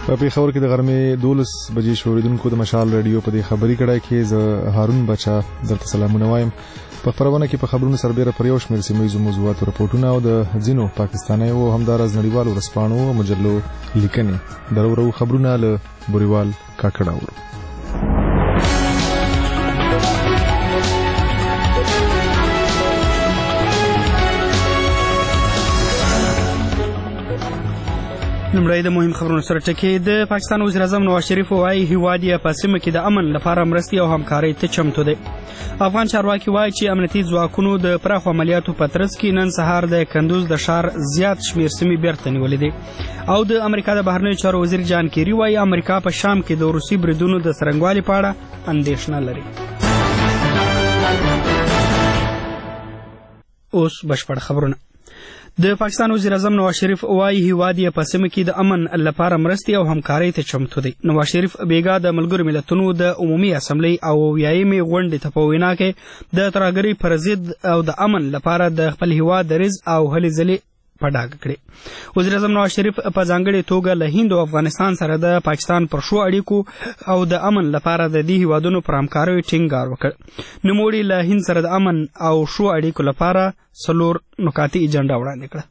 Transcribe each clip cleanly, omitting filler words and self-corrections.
په پیښور کې د غرمې 12 بجې شوریدونکو د مشال رادیو په دې خبري کړه کې زه هارون بچا درته سلامونه وایم. په خبرونه کې په خبرونو سربېره پر یو شمېر سیمه‌ییزو موضوعاتو رپورټونه او د ځینو پاکستاني او همدارس نړیوالو ورځپاڼو او مجلو لیکنې درورو خبرونه له بوريوال کاکړه اورو. لومړی د مهم خبرونو سره ټکي. د پاکستان وزیر اعظم نواز شریف وايي هیواد یې په سیمه کې د امن لپاره مرستې او همکارۍ ته چمتو دی. افغان چارواکي وايي چې امنیتي ځواکونو د پراخو عملیاتو په ترڅ کې نن سهار د کندوز د ښار زیات شمېر سیمې بیرته نیولې دي. او د امریکا د بهرنیو چارو وزیر جان کیری وايي امریکا په شام کې د روسي بریدونو د څرنګوالي په اړه اندېښنه لري. اوس بشپړ خبرونه. د پاکستان وزیر اعظم نواز شریف وايي هیواد یې په سیمه کې د امن لپاره مرستې او همکارۍ ته چمتو دی. نواز شریف بیګا د ملګرو ملتونو د عمومي اسمبلی او ویایمې غونډې ته په وینا کې د ترهګرۍ پر ضد او د امن لپاره د خپل هیواد د رز او هلې ځلې په ډاګه کړې. وزیر اعظم نواز شریف په ځانګړې توګه له هند او افغانستان سره د پاکستان پر شو اړیکو او د امن لپاره د دې هیوادونو پر همکاریو ټینګار وکړ. نوموړي له هند سره د امن او شو اړیکو لپاره 4 نکاتي ایجنډا وړاندې کړه.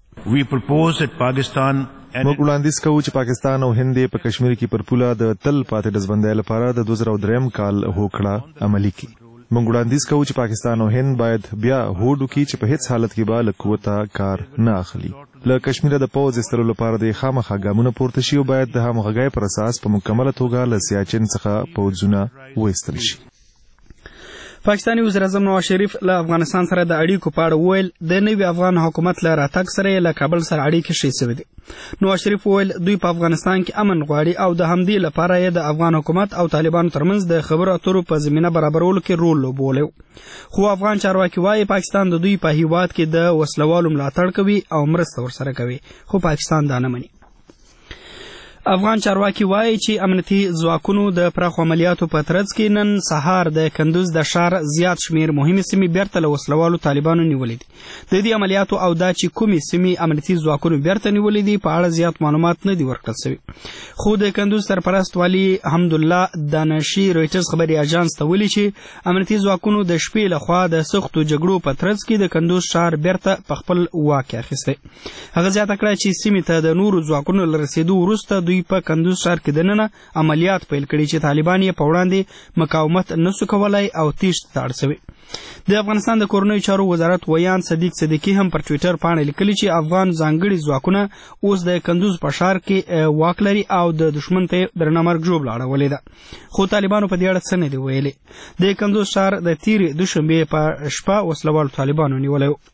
موږ وړاندیز کوو چې پاکستان او هند په کشمیر کې پر پوله د تل پاتې ډزبندۍ لپاره د 2003 کال هوکړه عملي کړي. موږ وړاندیز کوو چې پاکستان او هند باید بیا هوډ وکړي چې په هیڅ حالت کې به له قوته کار نه اخلي. له کشمیره د پوځ ایستلو لپاره د خامخا ګامونه پورته شي او باید د همغږۍ پر اساس په مکمله توګه له سیاچن څخه پوځونه وایستل شي. پاکستاني وزیر اعظم نواز شریف له افغانستان سره د اړیکو په اړه وویل د نوي افغان حکومت له راتګ سره له کابل سره اړیکې ښې سوي دي. نواز شریف وویل دوی په افغانستان کې امن غواړي او د همدې لپاره یې د افغان حکومت او طالبانو ترمنځ د خبرو اترو په زمینه برابرولو کې رول لوبولی. خو افغان چارواکي وايي پاکستان د دوی په هیواد کې د وسلوالو ملاتړ کوي او مرسته ورسره کوي، خو پاکستان دا نه مني. افغان چارواکي وايي چې امنیتي ځواکونو د پراخو عملیاتو په ترڅ کې نن سهار د کندوز د ښار زیات شمېر مهمې سیمې بیرته له وسلوالو طالبانو نیولې دي. د دې عملیاتو او دا چې کومې سیمې امنیتي ځواکونو بیرته نیولې دي په اړه زیات معلومات نه دي ورکړل شوي. خو د کندوز سرپرست والي حمدالله دانشي رویټرز خبري اژانس ته ویلي چې امنیتي ځواکونو د شپې لخوا د سختو جګړو په ترڅ کې د کندوز ښار بیرته په خپل واک کې اخیستی. هغه زیاته کړه چې سیمې ته د نورو ځواکونو له رسېدو وروسته دوی په کندوز ښار کې دننه عملیات پیل کړي چې طالبان یې په وړاندې مقاومت نسو کولای او تیښتې ته اړ شوي. د افغانستان د کورنیو چارو وزارت ویان صدیق صدیقي هم پر ټویټر پاڼه لیکلي چې افغان ځانګړي ځواکونه اوس د کندوز په ښار کې واک لري او د دښمن ته درنه مرګ ژوبله اړولې ده. خو طالبانو په دې اړه څه نه دي ویلي. د کندوز ښار د تیرې دوشنبې په شپه وسلوالو طالبانو نیولی و.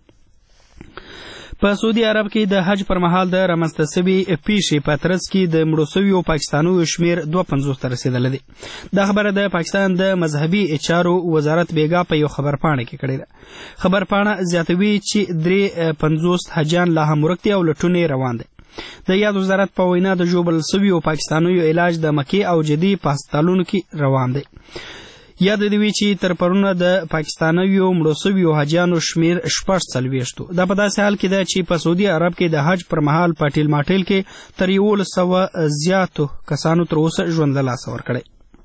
په سعودي عرب کې د حج پر مهال د رامنځته سوي پیښې په ترڅ کې د مړو سویو پاکستانیو شمېر 52 ته رسېدلی دی. دا خبره د پاکستان د مذهبي چارو وزارت بیګا په یو خبرپاڼه کې کړې ده. خبرپاڼه زیاتوي چې 53 حجیان لا هم ورک دي او لټون یې روان دی. د یاد وزارت په وینا د ژوبل سویو پاکستانیو علاج د مکې او جدي په هسپتالونو کې روان دی. یاد دی چې تر پرونه د پاکستانیو مړو سویو حاجیانو شمېر 46 دا په داسې حال کې ده چې په سعودي عرب کې د حج پر مهال په ټیل ماټیل کې تر 1100 زیاتو کسانو تر اوسه ژوند له لاسه ورکړی.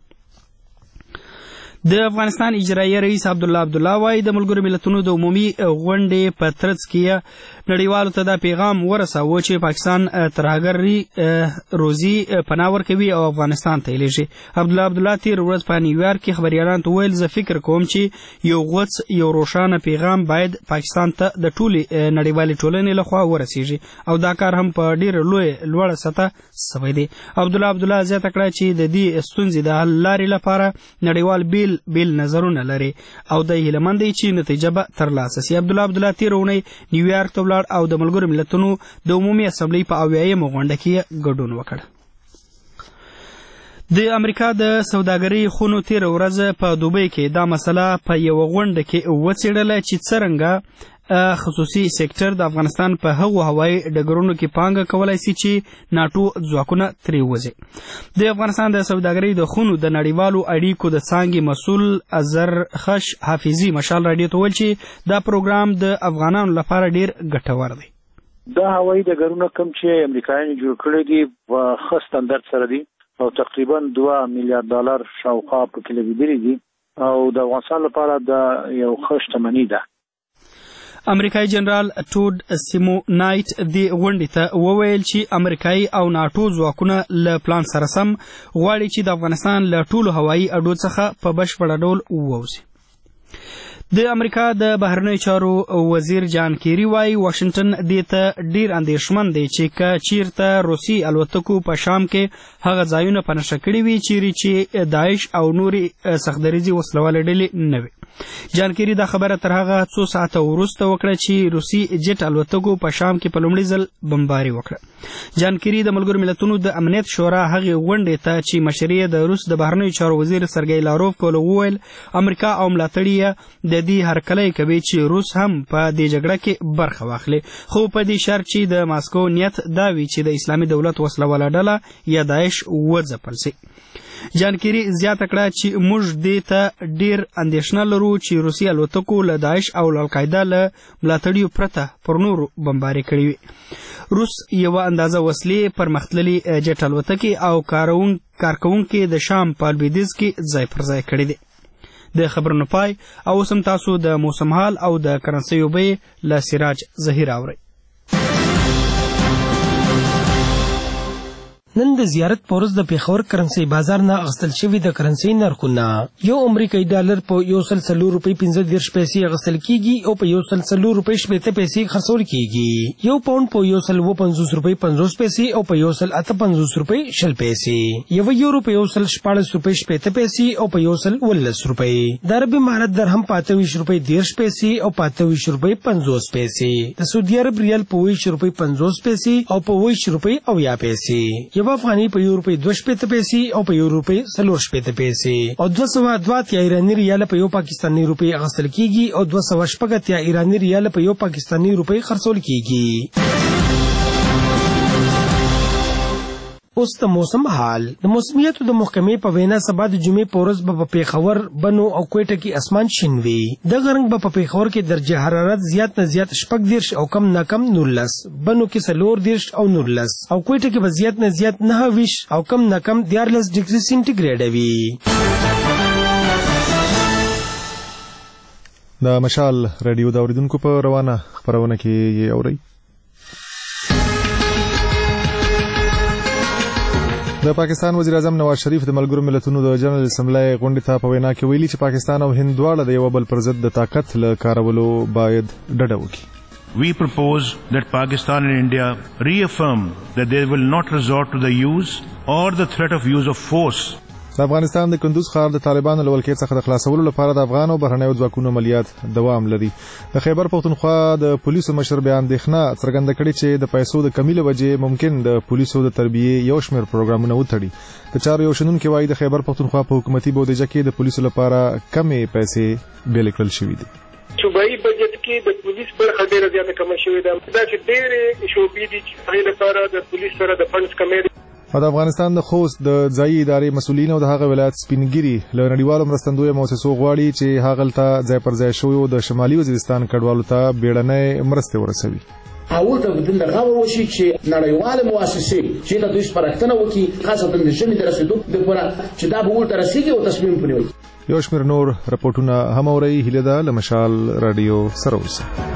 د افغانستان اجرایي رئیس عبدالله وايي د ملګرو ملتونو د عمومي غونډې په ترڅ کې نړیوالو ته دا پیغام ورساوه چې پاکستان ترهګري روزي پناه ورکوي او افغانستان ته یې لیږي. عبدالله تېره ورځ په نیویارک کې خبریالانو ته ویل زه فکر کوم چې یو غوڅ یو روښانه پیغام باید پاکستان ته د ټولې نړیوالې ټولنې لخوا ورسیږي او دا کار هم په ډېره لوړه سطح سوی دی. عبدالله زیاته کړه چې د دې ستونزې د حل لارې لپاره نړیوال بیل نظرونه لري او د هیلهمند دی چې نتیجه به ترلاسه سي. عبدالله تېره اونۍ نیویارک ته ولاړ او د ملګرو ملتونو د عمومي اسمبلۍ په 80مه غونډه کې ګډون وکړ. د امریکا د سوداګرۍ خونو تېره ورځ په دوبۍ کې دا مسله په یوه غونډه کې وڅېړله چې څرنګه خصوصي سکتر د افغانستان په هغو هوایي ډګرونو کې پانګه کولی سي چې ناټو ځواکونه ترې وځي. د افغانستان د سوداګرۍ د خونو د نړیوالو اړیکو د څانګې مسؤل دا هوایي ډګرونه کوم چې امریکایانو جوړ کړي دي په ښه سټنډرډ سره دي او تقریبا $2 میلیارډ شاوخوا پکې لګېدلي دي او د افغانستان لپاره دا یو ښه شتمني ده. امریکایي جنرال ټود سیمونایټ د غونډې ته وویل چې امریکایي او ناټو ځواکونه له پلان سره سم غواړي چې د افغانستان له ټولو هوایي اډو څخه په بشپړه ډول ووځي. د امریکا د بهرنیو چارو وزیر جان کیری وایي واشنگټن دې ته ډیر اندېښمن دی چې که چیرته روسي الوتکو په شام کې هغه ځایونه په نښه کړي وي چیرې چې داعش او نورې سختدریځي وسلوالې ډلې نه وي. جان کیری دا خبره تر هغه څو ساعته وروسته وکړه چې روسي جټ الوتکو په شام کې په لومړي ځل بمباري وکړه. جان کیری د ملګرو ملتونو د امنیت شورا هغې غونډې ته چې مشري د روس د بهرنیو چارو وزیر سرګی لاروف کولو وویل امریکا او ملاتړي یې د دې هرکلی کوي چې روس هم په دې جګړه کې برخه واخلي خو په دې شرط چې د ماسکو نیت دا وي چې د اسلامي دولت وسلواله ډله یا داعش وځپل سي. جان کیری زیاته کړه چې موږ دې ته ډیر اندېښنه لرو چې روسي الوتکو له داعش او القاعده له ملاتړیو پرته پر نورو بمباري کړي وي. روس یوه اندازه وسلې پرمختللي جټ الوتکې او کارکوونکي د شام په لویدیځ کې ځای پر ځای کړي دي. د خبرونو پای او اوس هم تاسو د موسم حال او د کرنسیو بیې له سراج ظهیر اورئ. نن د زیارت پورز د پیښور کرنسي بازار نه اغستل شوی د کرنسي نرخونه یو امریکایي ډالر په $1.15 اغستل کیږي او په $1.40 خرڅول کیږي. یو پاوند په $1.50 او په $1.58 یو یورو په $1.14 او په $1.19 د عربي امارت درهم په $28.10 او په $28.50 د سعودي عرب ریال په $20.50 او په $20.80 یو افغاني په $2.2 او په $4.4 او 202 ایرانی ریال په یو پاکستانی روپی اغستل کیږي او 280 ایرانی ریال په یو پاکستانی روپی خرڅول کیږي. اوس د موسم حال. د موسمیاتو د محکمې په وینا سبا د جمعې په ورځ به په پیښور بنو او کوټه کې اسمان شین وي. د غرنګ به په پیښور کې درجه حرارت زیات نه زیات 14 او کم نه کم 19 بنو کې 14 او 19 او کوټه کې به زیات نه زیات 29 او کم نه کم 14 ډیګري سنټیګریډ وي. د مشال رادیو د اوریدونکو په روانه خبرونه کې یې اورئ. د پاکستان وزیر اعظم نواز شریف د ملګرو ملتونو د جنرال اسمبلی غونډې ته په وینا کې ویلي چې پاکستان او هند دواړه د یو بل پر ضد د طاقت له کارولو باید ډډه وکړي. We propose that Pakistan and India reaffirm that they will not resort to the use or the threat of use of force. د افغانستان د کندوز ښار د طالبانو له ولکې څخه د خلاصولو لپاره د افغان او بهرنیو ځواکونو عملیات دوام لري. د خیبر پښتونخوا د پولیسو مشر بیا اندېښنه څرګنده کړې چې د پیسو د کمی له وجې ممکن د پولیسو د تربیې یو شمېر پروګرامونه وتړي. د چارو یو شنونکي وایي د خیبر پښتونخوا په حکومتي بودیجه کې د پولیسو لپاره کمې پیسې بیل کړل شوي دي. صوبایي بجټ کې د پولیس برخه ډېره زیاته کمه شوې ده. دا چې ډېرې شعبې دي چې هغې لپاره د پولیس سره د فنډز کمې دي. د افغانستان د خوست د ځایي ادارې مسؤلین او د هغه ولایت سپینګیري له نړیوالو مرستندویه مؤسسو غواړي چې هغلته ځای پر ځای شویو د شمالي وزیرستان کډوالو ته بیړنۍ مرستې ورسوي. اول د بدن غو وشي چې نړیواله مؤسسې چې د دوی سپارښتنه وکړي خاصه د ژمنې د رسیدو لپاره چې دا به ورته رسیږي او تصمیم پنیوي. یو شمېر نور رپورټونه هم اورئ. هیله ده له مشال رادیو سره اوسئ.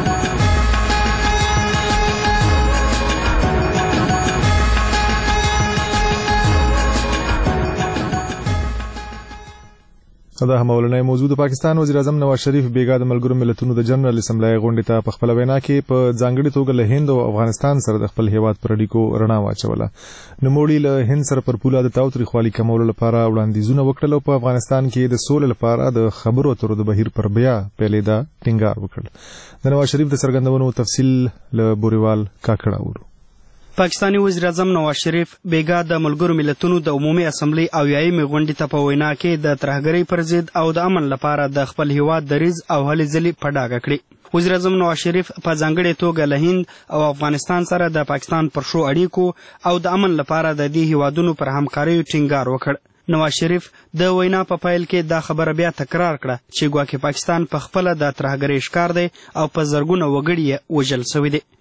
دا هم اولنۍ موضوع. د پاکستان وزیر اعظم نواز شریف بیګا د ملګرو ملتونو د جنرال اسمبلی غونډې ته په خپل وینا کې په ځانګړي توګه له هند او افغانستان سره د خپل هیواد پر اړیکو رڼا واچوله. نوموړي له هند سره پر پوله د تاوتریخوالي کمولو لپاره وړاندیزونه وکړل او په افغانستان کې د سولې لپاره د خبرو اترو د بهیر پر بیا پیلېدا ټینګار وکړ. د نواز شریف د څرګندونو تفصیل له بوریوال کاکړه اورو. پاکستانی وزیر اعظم نواز شریف بیګا د ملګرو ملتونو د عمومي اسمبلی او یایمې غونډې ته په وینا کې د ترهګرۍ پر ضد او د امن لپاره د خپل هیواد دریځ او هلې ځلې په ډاګه کړې. وزیر اعظم نواز شریف په ځانګړې توګه له هند او افغانستان سره د پاکستان پر شو اړیکو او د امن لپاره د دې هیوادونو پر همکاریو ټینګار وکړ. نواز شریف د وینا په پیل کې دا خبره بیا تکرار کړه چې ګواکې پاکستان په خپله د ترهګرۍ ښکار دی او په زرګونه وګړي یې وژل سوي دي.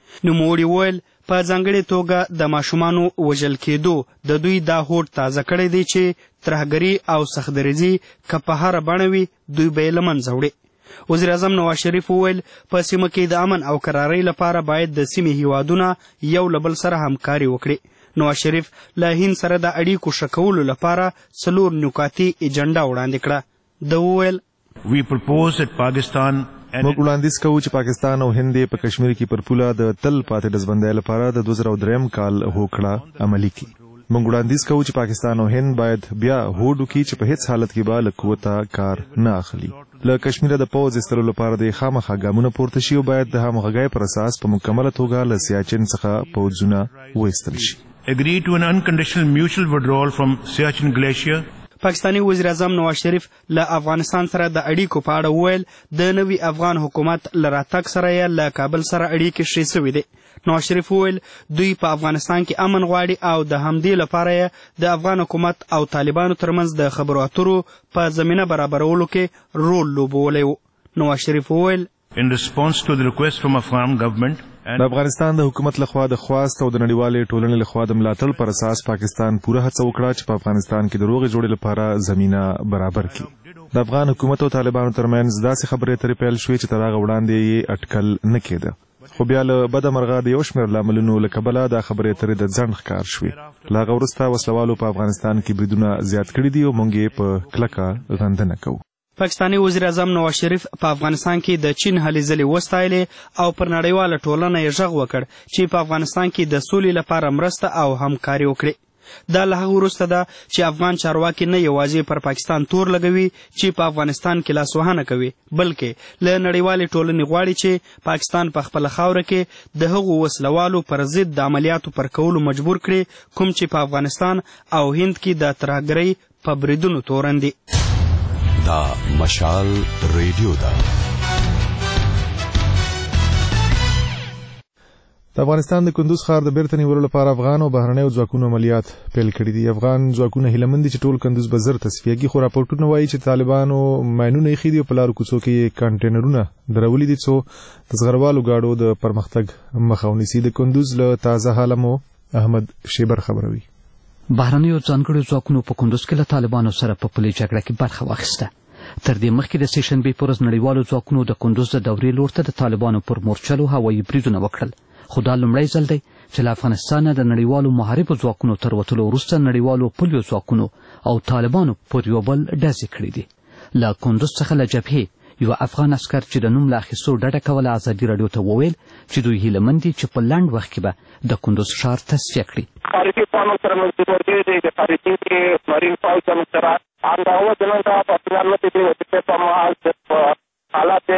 نوموړي وویل په ځانګړې توګه د ماشومانو وژل کېدو د دوی دا هوډ تازه کړی دی چې ترهګري او سختدریزي که په هره بڼه وي دوی به یې له منځه وړي. وزیر اعظم نواز شریف وویل په سیمه کې د امن او قرارۍ لپاره باید د سیمې هیوادونه یو له بل سره همکاري وکړي. نواز شریف له هند سره د اړیکو ښه کولو لپاره 4 نکاتي ایجنډا وړاندې کړه. ده وویل We propose that Pakistan موږ وړاندیز کوو چې پاکستان او هند په کشمیر کې پر پوله د تل پاتې ډزبندۍ لپاره د 2003 کال هوکړه عملي کړي. موږ وړاندیز کوو چې پاکستان او هند باید بیا هوډ وکړي چې په هیڅ حالت کې به له قوته کار نه اخلي. له کشمیره د پوځ ایستلو لپاره د خامخا ګامونه پورته شي او باید د همغږۍ پر اساس په مکمله توګه له سیاچن څخه پوځونه وایستل شي. Agree to an unconditional mutual withdrawal from Siachen Glacier. پاکستاني وزیر اعظم نواز شریف له افغانستان سره د اړیکو په اړه وویل د نوي افغان حکومت له راتګ سره یې له کابل سره اړیکې ښې سوي دي. نواز شریف وویل دوی په افغانستان کې امن غواړي او د همدې لپاره یې د افغان حکومت او طالبانو ترمنځ د خبرو اترو په زمینه برابرولو کې رول لوبولی و. نواز شریف وویل In response to the request from Afghan government د افغانستان د حکومت لخوا د خواست او د نړیوالې ټولنې لخوا د ملاتړ پر اساس پاکستان پوره هڅه وکړه چې په افغانستان کې د روغې جوړې لپاره زمینه برابر کړي. د افغان حکومت او طالبانو ترمنځ داسې خبرې اترې پیل شوې چې تر هغه وړاندې یې اټکل نه کېده، خو بیا له بده مرغه د یو شمېر لاملونو له کبله دا خبرې اترې د ځنډ ښکار شوې. له هغه وروسته وسلوالو په افغانستان کې بریدونه زیات کړي دي او موږ یې په کلکه غندنه کوو. پاکستاني وزیر اعظم نواز شریف په افغانستان کې د چین هلې ځلې وستایلې او پر نړیواله ټولنه یې غږ وکړ چې په افغانستان کې د سولې لپاره مرسته او همکاري وکړي. دا له هغه وروسته ده چې افغان چارواکي نه یوازې پر پاکستان تور لګوي چې په افغانستان کې لاسوهنه کوي، بلکې له نړیوالې ټولنې غواړي چې پاکستان په خپله خاوره کې د هغو وسلوالو پر ضد د عملیاتو پر کولو مجبور کړي کوم چې په افغانستان او هند کې د ترهګرۍ په بریدونو تورن دي. دا مشال ریډیو ده. د افغانستان د کندوز ښار د بیرته نیولو لپاره افغان او بهرنیو ځواکونو عملیات پیل کړي دي. افغان ځواکونه هیله مند دي چې ټول کندوز به زر تصفیه کړي، خو راپورټونه وایي چې طالبانو ماینونه ایښي دي او په لارو کوڅو کې کانټینرونه درولي دي څو د زغروالو ګاډو د پرمختګ مخه ونیسي. د کندوز له تازه حاله مو احمد شیبر خبروي. بهرنیو ځانګړو ځواکونو په کندوز کې له طالبانو سره په پولي جګړه کې برخه واخیسته. تر دې مخکې د سېشنبې په ورځ نړیوالو ځواکونو د کندوز د دورې لور ته د طالبانو پر مورچلو هوایي بریدونه وکړل، خو دا لومړی ځل دی چې له افغانستانه د نړیوالو محاربو ځواکونو تر وتلو وروسته نړیوالو پولیو ځواکونو او طالبانو پر یو بل ډزې کړي دي. له کندوز څخه له جبهې یو افغان عسکر چې د نوم له اخیستو ډډه کوله ازادي راډیو ته وویل چې دوی هیله مند دي چې په لنډ وخت کې به د کندوز ښار تصفیه کړي. خارجي پانو سره منځګړی دی د خارجي مارین پوځ سره انداوه دننه په پلان کې دی چې په مهال حالات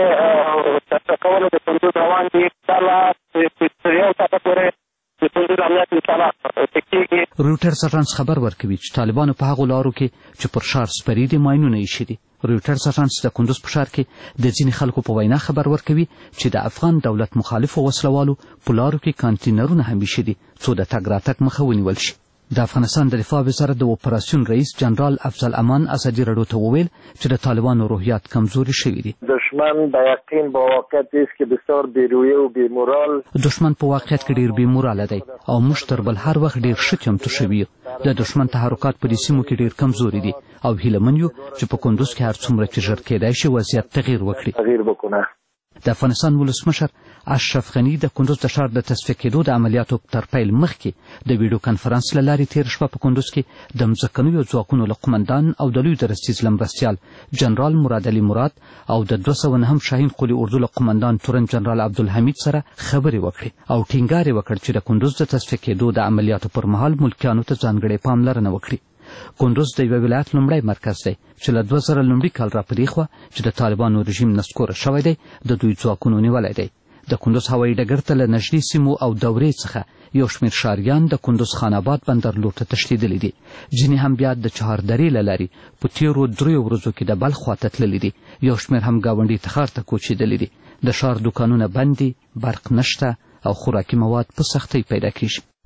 د کولو د کندوز روان دي دا یو تاسو پورې د کندوز امنیت انشاءالله تکیږي. رویټرز اژانس خبر ورکوي چې طالبانو په هغو لارو کې چې پر ښار سپري دي ماینونه ایښي دي. رویټرز اژانس د کندوز په ښار کې د ځینې خلکو په وینا خبر ورکوي چې د افغان دولت مخالفو وسلوالو په لارو کې کانټینرونه هم ایښي دي څو د تګ راتګ مخه ونیول شي. د افغانستان د دفاع وزارت د اپراسیون رئیس جنرال افضل امان ازادي راډیو ته وویل چې د طالبانو روحیات کمزوري شوي دي. دشمن به یقین با واقعیت است که بسیار بیرویه و بیمورال دشمن په واقعیت کې ډیر بیموراله دی او موږ تر بل هر وخت ډیر ښه چمتو شوي یو. د دشمن تحرکات په دې سیمو کې ډیر کمزوري دي او هیله من یو چې په کندوز کې هر څومره چې ژر کېدای شي وضعیت تغییر وکړي. د افغانستان ولسمشر اشرف غني د کندوز د ښار د تصفیه کېدو د عملیاتو تر پیل مخکې د ویډیو کنفرانس له لارې تېره شپه په کندوز کې د مځکنیو ځواکونو له قمندان او د لوی درستیز لمرستیال جنرال مراد علي مراد او د 209 شاهین قولي اردو له قمندان تورن جنرال عبدالحمید سره خبرې وکړې او ټینګار یې وکړ چې د کندوز د تصفیه کېدو د عملیاتو پر مهال ملکیانو ته ځانګړې پاملرنه وکړي. کندوز د یوه ولایت لومړی مرکز دی چې له 2000 لومړي کال راپدې خوا چې د طالبانو رژیم نسکوره شوی دی د دوی ځواکونو نیولی دی. د کندوز هوایي ډګر ته له نږدې سیمو او دورې څخه یو شمېر ښاریان د کندوز خان آباد بندر لور ته تښتېدلي دي. ځینې هم بیا د چهار درې له لارې په تېرو 3 ورځو کې د بلخ خواته تللي دي. یو شمېر هم ګاونډي تخار ته کوچېدلي دي. د ښار دوکانونه بند دي، برق نشته او خوراکي مواد په سختۍ پیدا کېږي.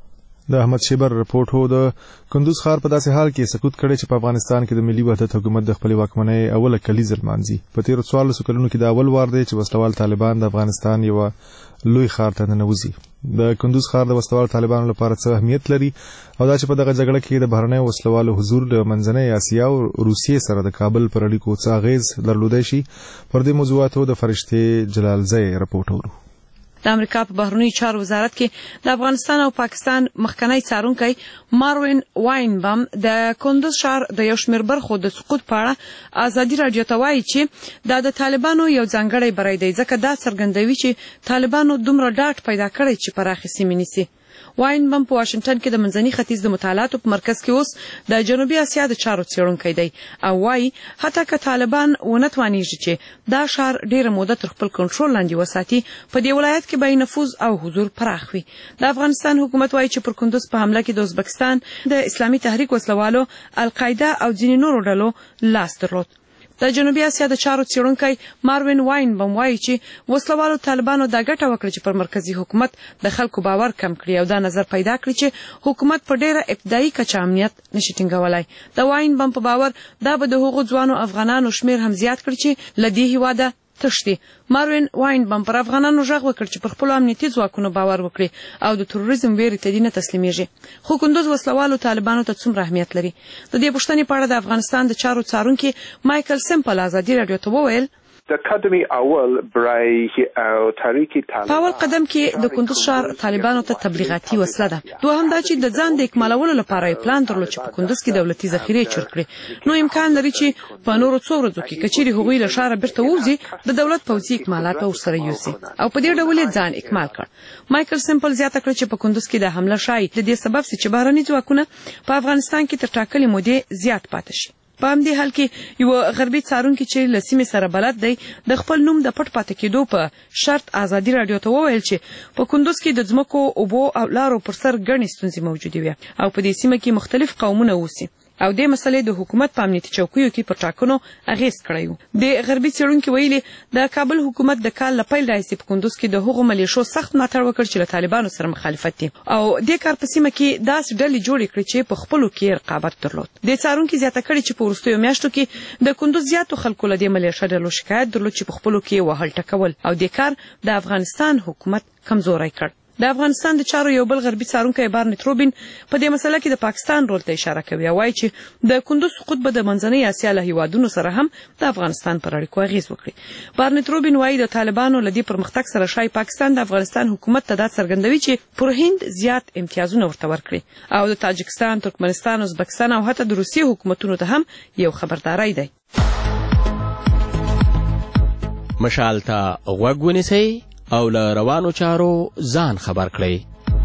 د احمد شیبر رپورټ هو د کندوز ښار په داسې حال کې سقوط کړی چې په افغانستان کې د ملي وحدت حکومت د خپلې واکمنۍ اوله کلیزه لمانځي. په تېرو 14 کلونو کې د اول وار دی چې وسلوال طالبان د افغانستان یو لوی ښار ته ننوځي. د کندوز ښار د وسلوال طالبانو لپاره څه اهمیت لري او دا چې په دغه جګړه کې د بهرنیو وسلوالو حضور د منځنۍ اسیا او روسیې سره د کابل پر اړیکو څه اغیز درلودی شي، پر دې موضوعاتو د فرشتې جلالزی رپورټ ورو. د امریکا په بهرنیو چارو وزارت کې د افغانستان او پاکستان مخکنی څارونکی ماروین واینبم د کندوز ښار د یو شمېر برخو د سقوط په اړه ازادي راډیو ته وایي چې دا د طالبانو یو ځانګړی بری دی، ځکه دا څرګندوي چې طالبانو دومره ډاډ پیدا کړی چې پراخې سیمې نیسي. واینبم په واشنګټن کې د منځني ختیځ د مطالعاتو په مرکز کې اوس د جنوبي اسیا د چارو څېړونکی دی او وایي حتی که طالبان ونه توانیږي چې دا ښار ډېره موده تر خپل کنټرول لاندې وساتي، په دې ولایت کې به نفوذ او حضور پراخ وي. د افغانستان حکومت وایي چې پر کندوز په حمله کې د ازبکستان د اسلامي تحریک وسلوالو، القاعده او ځینې نورو ډلو لاس درلود. د جنوبي اسیا د چارو څېړونکی ماروین واینبم وایي چې وسلوالو طالبانو دا ګټه وکړه چې پر مرکزي حکومت د خلکو باور کم کړي او دا نظر پیدا کړي چې حکومت په ډېره ابتدایي کچه امنیت نشي ټینګولی. د واینبم په باور دا به د هغو ځوانو افغانانو شمېر هم زیات کړي چې له دې هېواده تښتي. ماروین واینبم پر افغانانو غږ وکړ چې پر خپلو امنیتي ځواکونو باور وکړي او د تروریزم ویرې ته دې نه تسلیمیږي. خو کندوز وسلوالو طالبانو ته څومره اهمیت لري؟ د دې پوښتنې په اړه د افغانستان د چارو څارونکي مایکل سمپل ازادي راډیو ته وویل په اول قدم کې د کندوز ښار طالبانو ته تبلیغاتي وسله ده. دوهم دا چې د ځان د اکمالولو لپاره یې پلان درلود چې په کندوز کې دولتي ذخیرې چور کړي. نو امکان لري چې په نورو څو ورځو کې که چیرې هغوی له ښاره بیرته ووځي د دولت پوځي اکمالات به ورسره یوسي او په دې ډول یې ځان اکمال کړ. مایکل سمپل زیاته کړه چې په کندوز کې د حمله شاید د دې سبب سي چې بهرني ځواکونه په افغانستان کې تر ټاکلې مودې زیات پاتې شي. په همدې حال کې یو غربي څارونکی چې له سیمې سره بلد دی د خپل نوم د پټ پاتې کېدو په شرط ازادي راډیو ته وویل چې په کندوز کې د ځمکو، اوبو او لارو پر سر ګڼې ستونزې موجودې وي او په دې سیمه کې مختلف قومونه اوسي او دې مسلې د حکومت په امنیتي چوکیو کې پر ټاکنو اغیز کړی و. د غربي څېړونکي ویلي د کابل حکومت د کال له پیل راهیسې په کندوز کې د هغو ملیشو سخت ملاتړ وکړ چې له طالبانو سره مخالفت دي او دې کار په سیمه کې داسې ډلې جوړې کړې چې په خپلو کې رقابت درلود. دې څارونکي زیاته کړې چې په وروستیو میاشتو کې د کندوز زیاتو خلکو له دې ملیشه ډلو شکایت درلود چې په خپلو کې وهل ټکول او دې کار د افغانستان حکومت کمزوری کړ. د افغانستان د چارو یو بل غربي څارونکی بارنټ روبین په دې مسله کې د پاکستان رول ته اشاره کوي او وایي چې د کندوز سقوط به د منځنۍ اسیا له هیوادونو سره هم د افغانستان پر اړیکو اغیز وکړي. بارنټ روبین وایي د طالبانو له دې پرمختګ سره شاید پاکستان د افغانستان حکومت ته دا څرګندوي چې پر هند زیات امتیازونه ورته ورکړي او د تاجکستان، ترکمنستان، ازبکستان او حتی د روسیې حکومتونو ته هم یو خبرداری دی. مشال ته غوږ ونیسئ او له روانو چارو ځان خبر کړئ.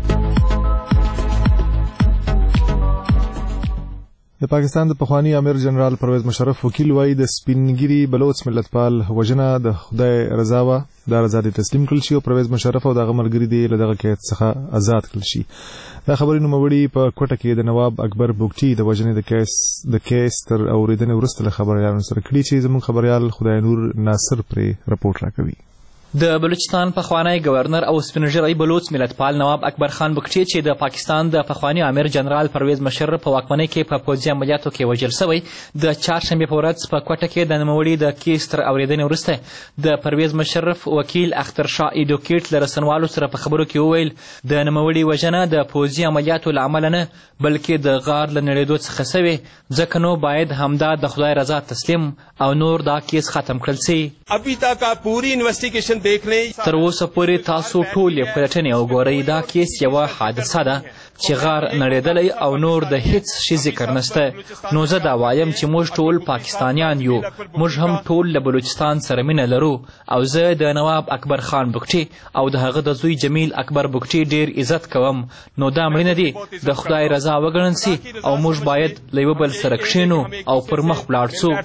د پاکستان د پخوانی امیر جنرال پرویز مشرف وکیل وایي د سپینګیري بلوچ ملتپال وژنه د خدای رضا وه، دا رضا دې تسلیم کړل شي او پرویز مشرف او دغه ملګري دې له دغه قید څخه آزاد کړل شي. دا خبرې نوموړي په کوټه کې د نواب اکبر بوګټي د وژنې د کیس تر اورېدنې وروسته له خبریالانو سره کړي چې زموږ خبریال خدای نور ناصر پرې رپورټ راکوي. د بلوچستان پخوانی گورنر او سپینږیری بلوچ ملتپال نواب اکبر خان بګټي چې د پاکستان د پخوانی امیر جنرال پرویز مشرف په واکمنۍ کې په پوځي عملیاتو کې وژل شوی، د چهارشنبې په ورځ په کوټه کې د نوموړي د کیس تر اورېدنې وروسته د پرویز مشرف وکیل اخترشاه ایډوکیټ له رسنوالو سره په خبرو کې وویل د نوموړي وژنه د پوځي عملیاتو له امله نه بلکې د غار له نړېدو څخه سوې، ځکه نو باید همدا د خدای رضا تسلیم او نور دا کیس ختم کړل سي. ابھی تک پوری انویسټیګیشن دیکھ لیں. تر اوسه پورې تاسو ټولې پلټنې وګورئ. دا کیس یوه حادثه ده چې غار نړېدلی او نور د هیڅ شي ذکر نشته. نو زه دا وایم چې موږ ټول پاکستانیان یو، موږ هم ټول له بلوچستان سره مینه لرو او زه د نواب اکبر خان بګټي او د هغه د زوی جمیل اکبر بګټي ډیر عزت کوم. نو دا مړینه دي د خدای رضا وګڼل سي او موږ باید له یوه بل سره کښېنو او پر مخ ولاړ سو.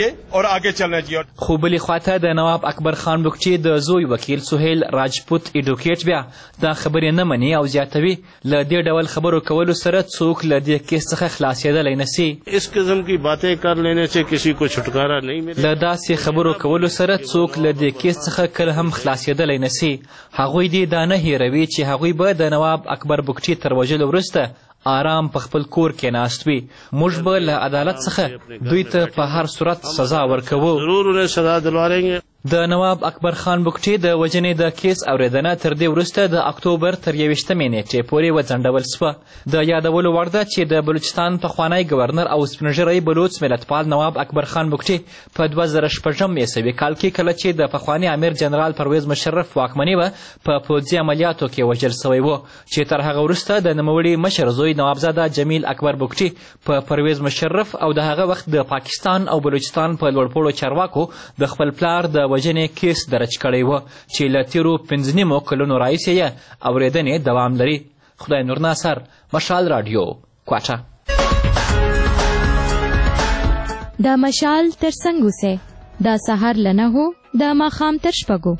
خو بلې خواته د نواب اکبر خان بګټي د زوی وکیل سهیل راجپوت ایډوکیټ بیا دا خبرې نه مني او زیاتوي له دې ډول ډول خبرو کولو سره څوک له دې کیس څخه خلاصېدلی نشي. اس قسم کی باتیں کر لینے سے کسی کو چھٹکارا نہیں ملے. له داسې خبرو کولو سره څوک له دې کیس څخه کله هم خلاصېدلی نشي. هغوی دې دا نه هېروي چې هغوی به د نواب اکبر بګټي تر وژلو وروسته آرام په خپل کور کې ناست وي. موږ به له عدالت څخه دوی ته په هر صورت سزا ورکوو. ضرور انہیں سزا دلواریں گے. د نواب اکبر خان بګټي د وژنې د کیس اورېدنه تر دې وروسته د اکتوبر تر 21 نیټې پورې وځنډول شوه. د یادولو وړ ده چې د بلوچستان پخوانی ګورنر او سپینږیری بلوچ ملتپال نواب اکبر خان بګټي په 2006 عیسوي کال کې کله چې د پخوانی امیر جنرال پرویز مشرف واکمني وه په پوځي عملیاتو کې وژل سوی و چې تر هغه وروسته د نوموړي مشر زوی نوابزاده جمیل اکبر بګټي په پرویز مشرف او د هغه وخت د پاکستان او بلوچستان په لوړپوړو چارواکو د خپل پلار د وژنې کیس درج کړی و چې له تېرو 15 کلونو راهیسې یې اورېدنې دوام لري. خدای نور ناصر، مشال راډیو، کوټه. دا مشال تر څنګه سه دا سحر لنه هو دا ماخام تر شپږو.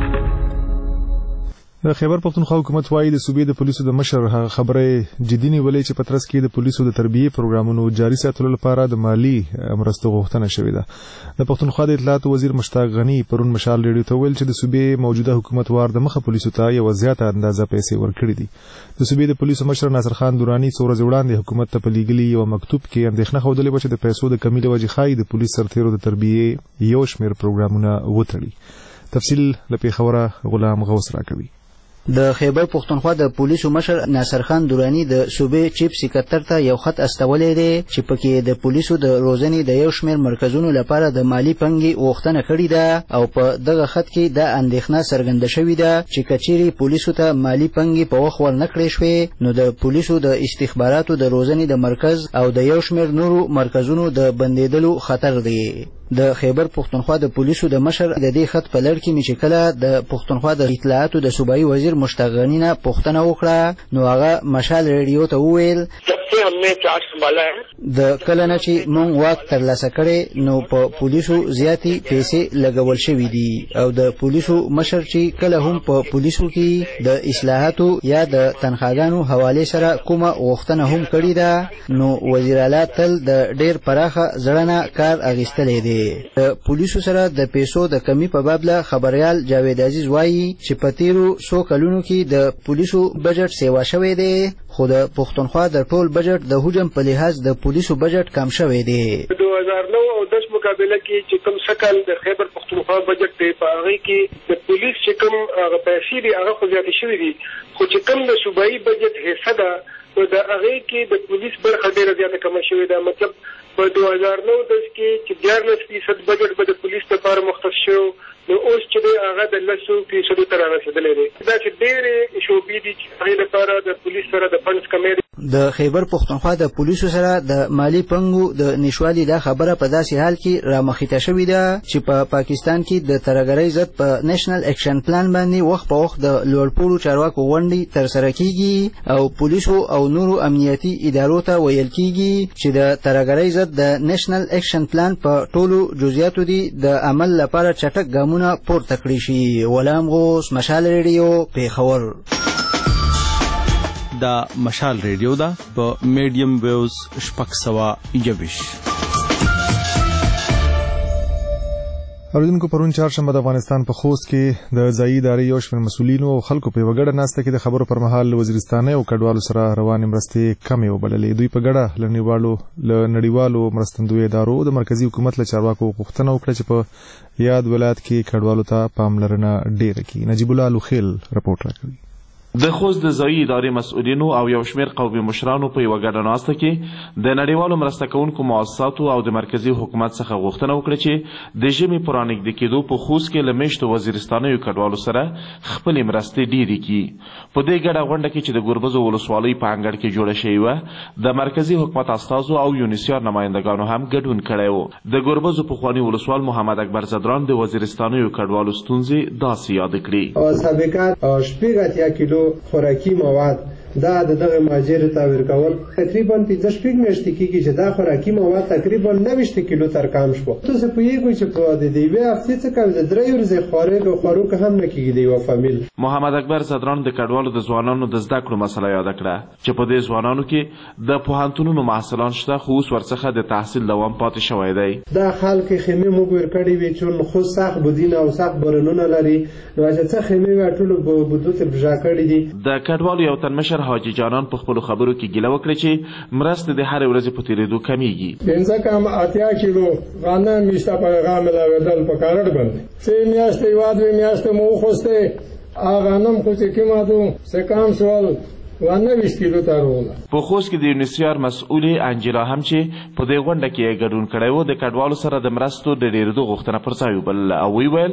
د خیبر پختونخوا حکومت وايي د صوبې د پولیسو د مشر هغه خبره جدي نیولې چې پترس کې د پولیسو د تربیې پروګرامونو جاري ساتلو لپاره د مالی مرستو غوښتنه شوې ده. د پختونخوا د اطلاعات وزیر مشتاق غنی پرون مشال ریډیو ته ویل چې د صوبې موجوده حکومت وار د مخه پولیسو ته یو زیاته اندازه پیسې ورکړي دي. د صوبې د پولیسو مشر ناصر خان دورانی څو ورځې وړاندې حکومت ته په لیږلي یو مکتوب کې اندېښنه ښودلې وه چې د پیسو د کمۍ له وجې ښایي د پولیس سرتېرو د تربیې یو شمېر پروګرامونه وتړي. تفصیل له پېښوره غلام غوث راکوي. د خیبر پختونخوا د پولیسو مشر ناصر خان دورانی د صوبې چیف سکرټر ته یو خط استولی دی چې پکې د پولیسو د روزنې د یو شمېر مرکزونو لپاره د مالی پنګې غوښتنه کړې ده او په دغه خط کې دا اندېښنه څرګنده شوې ده چې کچېرې پولیسو ته مالی پنګې په وخت ورنه کړې شوې نو د پولیسو د استخباراتو د روزنې د مرکز او د یو شمېر نورو مرکزونو د بندېدلو خطر دی. د خیبر پختونخوا د پولیسو د مشر د دې خط په لړ کې مې چې کله د پختونخوا د اطلاعاتو د صوبایي وزیر مشتاق غني نه پوښتنه وکړه نو هغه مشال ریډیو ته وویل د کله نه چې مونږ واک ترلاسه کړی نو په پولیسو زیاتې پیسې لګول شوي دي او د پولیسو مشر چې کله هم په پولیسو کې د اصلاحاتو یا د تنخواګانو حوالې سره کومه غوښتنه هم کړې ده نو وزیر اعلی تل د ډېر پراخه زړه کار اخیستلی دی. د پولیسو سره د پیسو د کمی په باب له خبریال جاوید عزیز وایي چې په تیرو 100 کلونو کې د پولیسو بجټ سیوا شوی دی خو د پختونخوا د ټول بجټ د حجم په لحاظ د پولیسو بجټ کم شوی دی. 2009 او 10 مقابله کې چې کوم شکل د خیبر پختونخوا بجټ دی په هغه کې د پولیس چې کوم هغه پیسې دي هغه خو زیاتې شوي دي خو چې کوم د صوبایي بجټ حصه ده نو د هغې کې د پولیس برخه ډېره زیاته کمه شوې ده. مطلب په 2009-10 کې چې 14% بجټ به د پولیس لپاره مختص شو نو اوس چې دی هغه د 10% ته رارسېدلی دی. دا چې ډېرې شعبې دي چې هغې لپاره د پولیس سره د فنډز کمی دی. د خیبر پختونخوا د پولیسو سره د مالی پنګو د نشوالي دا خبره په داسې حال کې رامخیته شوې ده چې په پاکستان کې د ترهګرۍ ضد په نیشنل اکشن پلان باندې وخت په وخت د لوړپوړو چارواکو غونډې ترسره کیږي او پولیسو او نورو امنیتي ادارو ته ویل کیږي چې د ترهګرۍ ضد د نیشنل اکشن پلان په ټولو جزئیاتو دي د عمل لپاره چټک ګامونه پورته کړي شي. غلام غوث، مشال ریډیو، پیښور. دا مشال ریډیو دا په میډیم ویوز 621. اوریدونکو پرون چهارشنبه د افغانستان په خوست کې د ځایي ادارې یو شمېر مسؤلینو او خلکو په یوه ګډه ناسته کې د خبرو پر مهال وزیرستاني او کډوالو سره روانې مرستې کمې وبللې. دوی په ګډه له نړیوالو مرستندویو ادارو د مرکزي حکومت له چارواکو غوښتنه وکړه چې په یاد ولایت کې کډوالو ته پاملرنه ډېره کړي. نجیب الله لوخیل رپورټ راکوي. د خوست د ځایي ادارې مسؤلینو او یو شمېر قومي مشرانو په یوه ګډه ناسته کې د نړیوالو مرسته کوونکو مؤسساتو او د مرکزي حکومت څخه غوښتنه وکړه چې د ژمي په رانږدې کېدو په خوست کې له میشتو وزیرستانیو کډوالو سره خپلې مرستې ډېرې کړي. په دې ګډه غونډه کې چې د ګوربزو ولسوالۍ په انګړ کې جوړه شوې وه د مرکزي حکومت استازو او یونیسیار نمایندګانو هم ګډون کړی و. د ګوربزو پخواني ولسوال محمد اکبر زدران د وزیرستانیو کډوالو ستونزې داسې یاد کړي. خوراکی مواد دا دغه ماجر تعبیر کول تقریبا 15 میاشتې کېږي چې دا خوراکي مواد تقریبا 90 کیلو تر کم شو. تاسو پوهیږئ چې په دې یوې هفتې څخه د 3 ورځې خوراک هم نه کېږي د یو فامیل. محمد اکبر صدران د کډوالو د ځوانانو د زده کړو مسله یاد کړه چې په دې ځوانانو کې د پوهنتونونو محصلان شته خو اوس ورڅخه د تحصیل دوام پاتې شوی دی. دا خلک خیمې موږ ورکړې وي چې خو سخت بودینه او سخت بارانونه لري نو چې خیمې ټول بودو ته بجا کړې دي. د کډوالو یو تن مشر حاجي جانان په خپل خبرو کې ګیله وکړه چې مرسته د هر ورځې په تیریدو کمیږي. پنځه کم 80 کیلو غنم میشته په غام لاویدل په کارډ باندې چې میاشتې یوادوي میاشتې مو خوسته غنم خو چې کېمادو سکام سوال وانه 20 کیلو تاروله. په خوست کې د یونیسیار مسؤلې انجلا هم چې په دې غونډه کې ګډون کړی و د کډوالو سره د مرستو د ډیرېدو غوښتنه پر ځای وبلله او ویل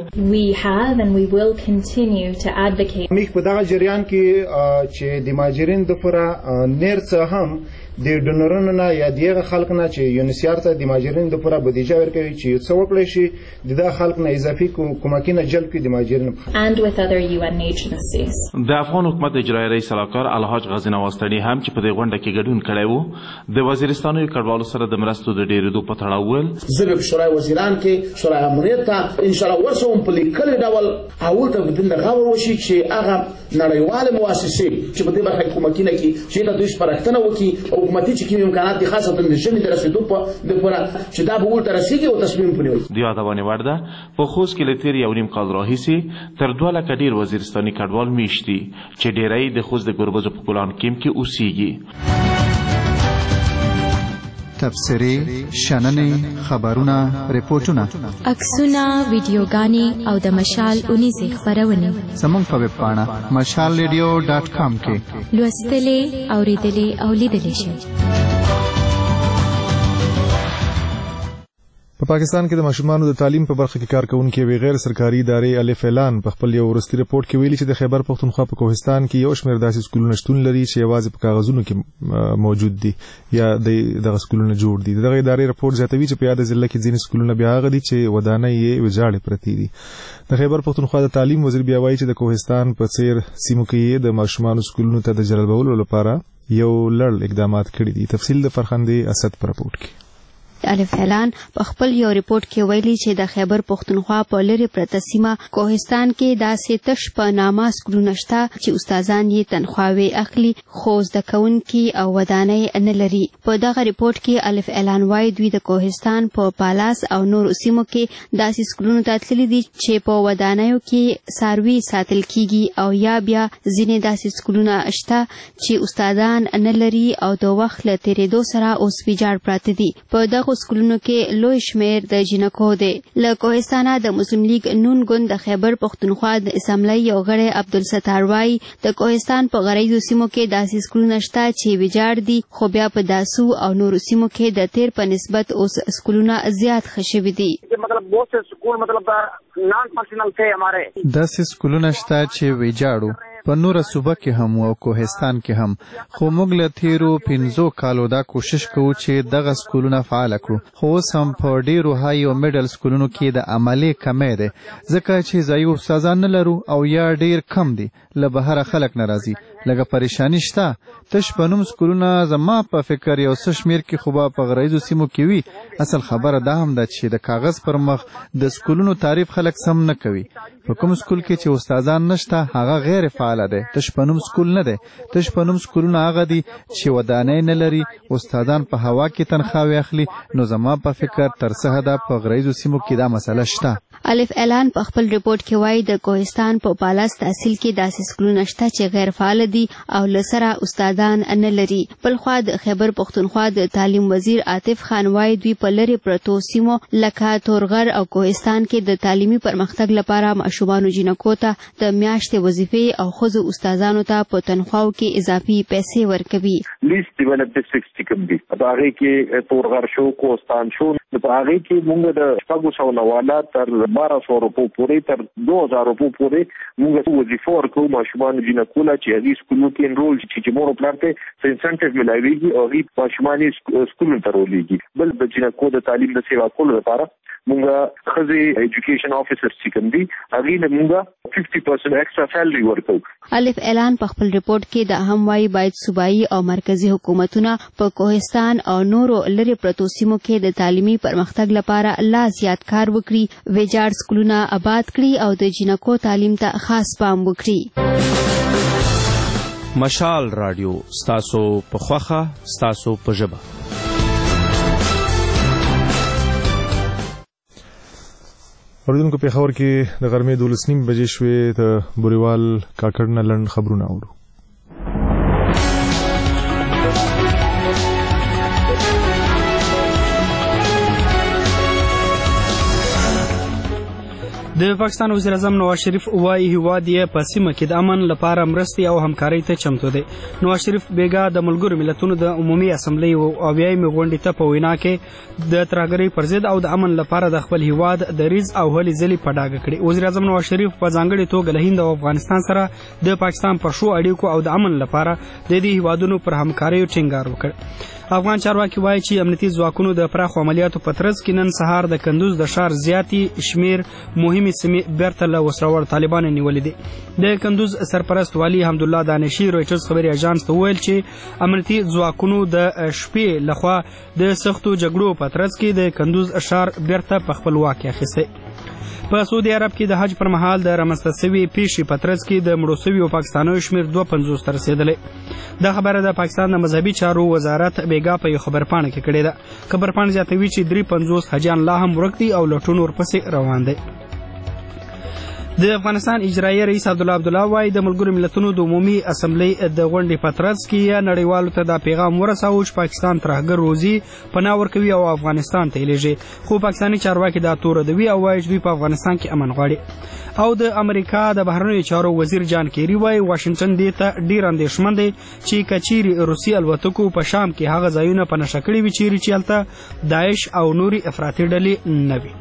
موږ په دغه جریان کې چې د مهاجرین دپاره نیر څه هم د ډونرونو نه یا دغه خلک نه چې یونیسیار ته د مهاجرین دپاره بودیجه ورکوي چې څه وکړی شي د دغه خلک نه اضافي کومکونه جلب کړي د مهاجرینو. د افغان حکومت اجرایي رئیس سلاکار الحاج غازي نواستړي هم چې په دې غونډه کې ګډون کړی و د وزیرستانو کډوالو سره د مرستو د ډیرېدو په تړاو ویل زه به شورای وزیران کې شورای امنیت ته ان شاء الله ورسوم په لیکلي ډول اول ته بدون غوړ وشي چې هغه نړیواله مؤسسې چې په دې برخه کې کومکینه کوي چې د دوی سپارښتنه وکړي او حکومتي چې کوم امکانات دي خاصه د ژمنې د رسیدو په لپاره چې دا به ورته رسیږي او تصمیم ونیول. د یادونه وړ ده په خوست کې له تیر یو نیم کال راهیسې تر 2 لکه ډیر وزیرستاني کډوال میشتي چې ډیری د خوست د ګربزو په ګلان کیم کې اوسېږي. تبصرې، شننې، خبرونه، ریپورتونه، عکسونه، ویډیوګانې او د مشال اونیزې خپرونې زموږ په ویب پاڼه mashalradio.com کې لوستلې، اوریدلې او لیدلې شئ. په پاکستان کې د ماشومانو د تعلیم په برخه کې کارکونکي وی غیر سرکاري ادارې الف اعلان په خپل یو ورستي رپورت کې ویلي چې د خیبر پختونخوا په کوهستان کې یو شمېر داسې سکولونه شتون لري چې یوازې په کاغذونو کې موجود دي یا دغه سکولونه جوړ دي. دغه ادارې رپورت زیاتوي چې په یاد ضلع کې ځینې سکولونه بیا هغه دي چې ودانۍ یې ویجاړې پرتې دي. د خیبر پختونخوا د تعلیم وزیر بیا وایي چې د کوهستان په څیر سیمو کې د ماشومانو سکولونو ته د جلبولو لپاره یو لړ اقدامات کړي دي. تفصیل د فرخندې اسد په رپورت کې. الف اعلان په خپل یو ریپورت کې ویلي چې د خیبر پختونخوا په لری پرته سیمه کوهستان کې داسې تش په نامه سکولونه شته چې استادان یې تنخواوي اخلي خو زده کوونکي او ودانۍ نه لري. په دغه ریپورت کې الف اعلان وايي دوی د کوهستان په پالاس او نور سیمو کې داسې سکولونه ته تللي دي چې په ودانیو کې ساروي ساتل کیږي او یا بیا ځینې داسې سکولونه شته چې استادان نه لري او د وخت له تیریدو سره اوس ویجاړ پراته دي. په دغه سکولونو کې لوی شمیر د جنکو دی. له کوهستانه د مسلم لیگ نون ګوند د خیبر پختونخوا د اسمبلی یو غړی عبدالستار وايي د کوهستان په غریزو سیمو کې داسې سکولونه شته چې ویجاړ دي خو بیا په داسو او نورو سیمو کې د تیر په نسبت اوس سکولونه زیات ښه شوي دي. داسې سکولونه شته چې ویجاړو په نور صوبه کې هم او کوهستان کې هم خو موږ له تیرو 15 کالو دا کوشش کوو چې دغه سکولونه فعال کړو خو اوس هم په ډیرو های او میډل سکولونو کې د عملي کمی دی ځکه چې ځایي استادان نه لرو او یا ډیر کم دي له بهره خلک ناراضي لږه پریشانی شته. تش په نوم سکولونه زما په فکر یو څه شمیر کې خو به په غریزو سیمو کې وي. اصل خبره دا هم ده چې د کاغذ پر مخ د سکولونو تعریف خلک سم نه کوي. په کوم سکول کې چې استادان نشته هغه غیر فعال دی. تش په نوم سکول نه دی. تش په نوم سکولونه هغه دي چې ودانۍ نه لري استادان په هوا کې تنخواوي اخلي. نو زما په فکر تر څه حده په غریزو سیمو کې دا مسله شته. الف اعلان په خپل ریپورت کې وایي د کوهستان په پالاس تحصیل کې داسې سکولونه شته چې غیر فعال دي او لسره استادان نه لري. بلخوا د خیبر پختونخوا د تعلیم وزیر عاطف خان وایي دوی په لری پرتو سیمو لکه تورغر او کوهستان کې د تعلیمي پرمختګ لپاره ماشومانو جنکو ته د میاشتې وظیفې او ښځو استادانو ته په تنخواو کې اضافي پیسې ورکوي. لیست ډیولپ ډسټرکټس چې کوم دي په هغه کې تورغر شو کوهستان شو په هغه کې موږ د 590 تر 1200 روپو پورې تر 2000 روپو پورې موږ وظیفه ورکوو ماشومان جنکو ته چې هغه سکولونو کې انرول چې مور پلار ته انسنټیو ملایويږي او هی ماشومان سکولونو ته ورولېږي. بل د جنکو د تعلیم د سیوا کولو لپاره مونږه خزي ایجوکیشن افیسر چې کوم دي هغه له مونږه 50% ایکسترا سیلري ورکو. الف اعلان په خپل ریپورت کې د اهم وايي باید صوبایي او مرکزی حکومتونه په کوهستان او نورو لري پرتو سیمو کې د تعلیمي پرمختګ لپاره لا زیات کار وکړي، ویجاړ سکولونه آباد کړي او د جنکو تعلیم ته خاص پام وکړي. مشال رادیو ستاسو په خوخه ستاسو په ژبه. اوریدونکو په خبر کې د غرمې 12:30 بجې شوې د بوریوال کاکړ نه لنډ خبرونه اورو. د پاکستان وزیر اعظم نواز شریف وايي هیواد یې په سیمه کې د امن لپاره مرستې او همکارۍ ته چمتو دی. نواز شریف بیګا د ملګرو ملتونو د عمومي اسمبلی او اویایمې غونډې ته په وینا کې د ترهګرۍ پر ضد او د امن لپاره د خپل هیواد د ریز او هلې ځلې په ډاګه کړې. وزیر اعظم نواز شریف په ځانګړې توګه له هند او افغانستان سره د پاکستان پر شو اړیکو او د امن لپاره د دې هیوادونو پر همکاریو ټینګار وکړ. افغان چارواکي وایي چې امنیتي ځواکونو د پراخو عملیاتو په ترڅ کې نن سهار د کندوز د ښار زیاتی شمیر مهمې سیمې بیرته له وسلوال طالبانو نیولې دي. د کندوز سرپرست والی حمدالله دانشي رویټرز خبري اژانس ته وویل چې امنیتي ځواکونو د شپې لخوا د سختو جګړو په ترڅ کې د کندوز ښار بیرته په خپل واک کې اخیستی. په سعودي عرب کې د حج پر مهال د رامنځته شوي پیښې په ترڅ کې د مړو شویو پاکستانیو شمیر 250 ته رسېدلی. دا خبره د پاکستان د مذهبي چارو وزارت بیګا په یو خبرپاڼه کې کړې ده. خبرپاڼه زیاتوي چې 350 حاجیان لا هم ورک دي او لټون ورپسې روان دی. د افغانستان اجرایي رئیس عبدالله وایي د ملګرو ملتونو د عمومي اسمبلی د غونډې په ترڅ کې نړیوالو ته دا پیغام ورساوه چې پاکستان ترهګر روزي پناه ورکوي او افغانستان ته لیږي. خو پاکستاني چارواکي دا توردوي او وایي چې دوی په افغانستان کې امن غواړي. او د امریکا د بهرنیو چارو وزیر جان کیری وایي واشنگټن دې ته ډیر اندېښمن دی چې کچيري روسي الوتکو په شام کې هغه ځایونه په نشه کړي وي چیرې چې هلته داعش او نوري افراطي ډلې نه وي.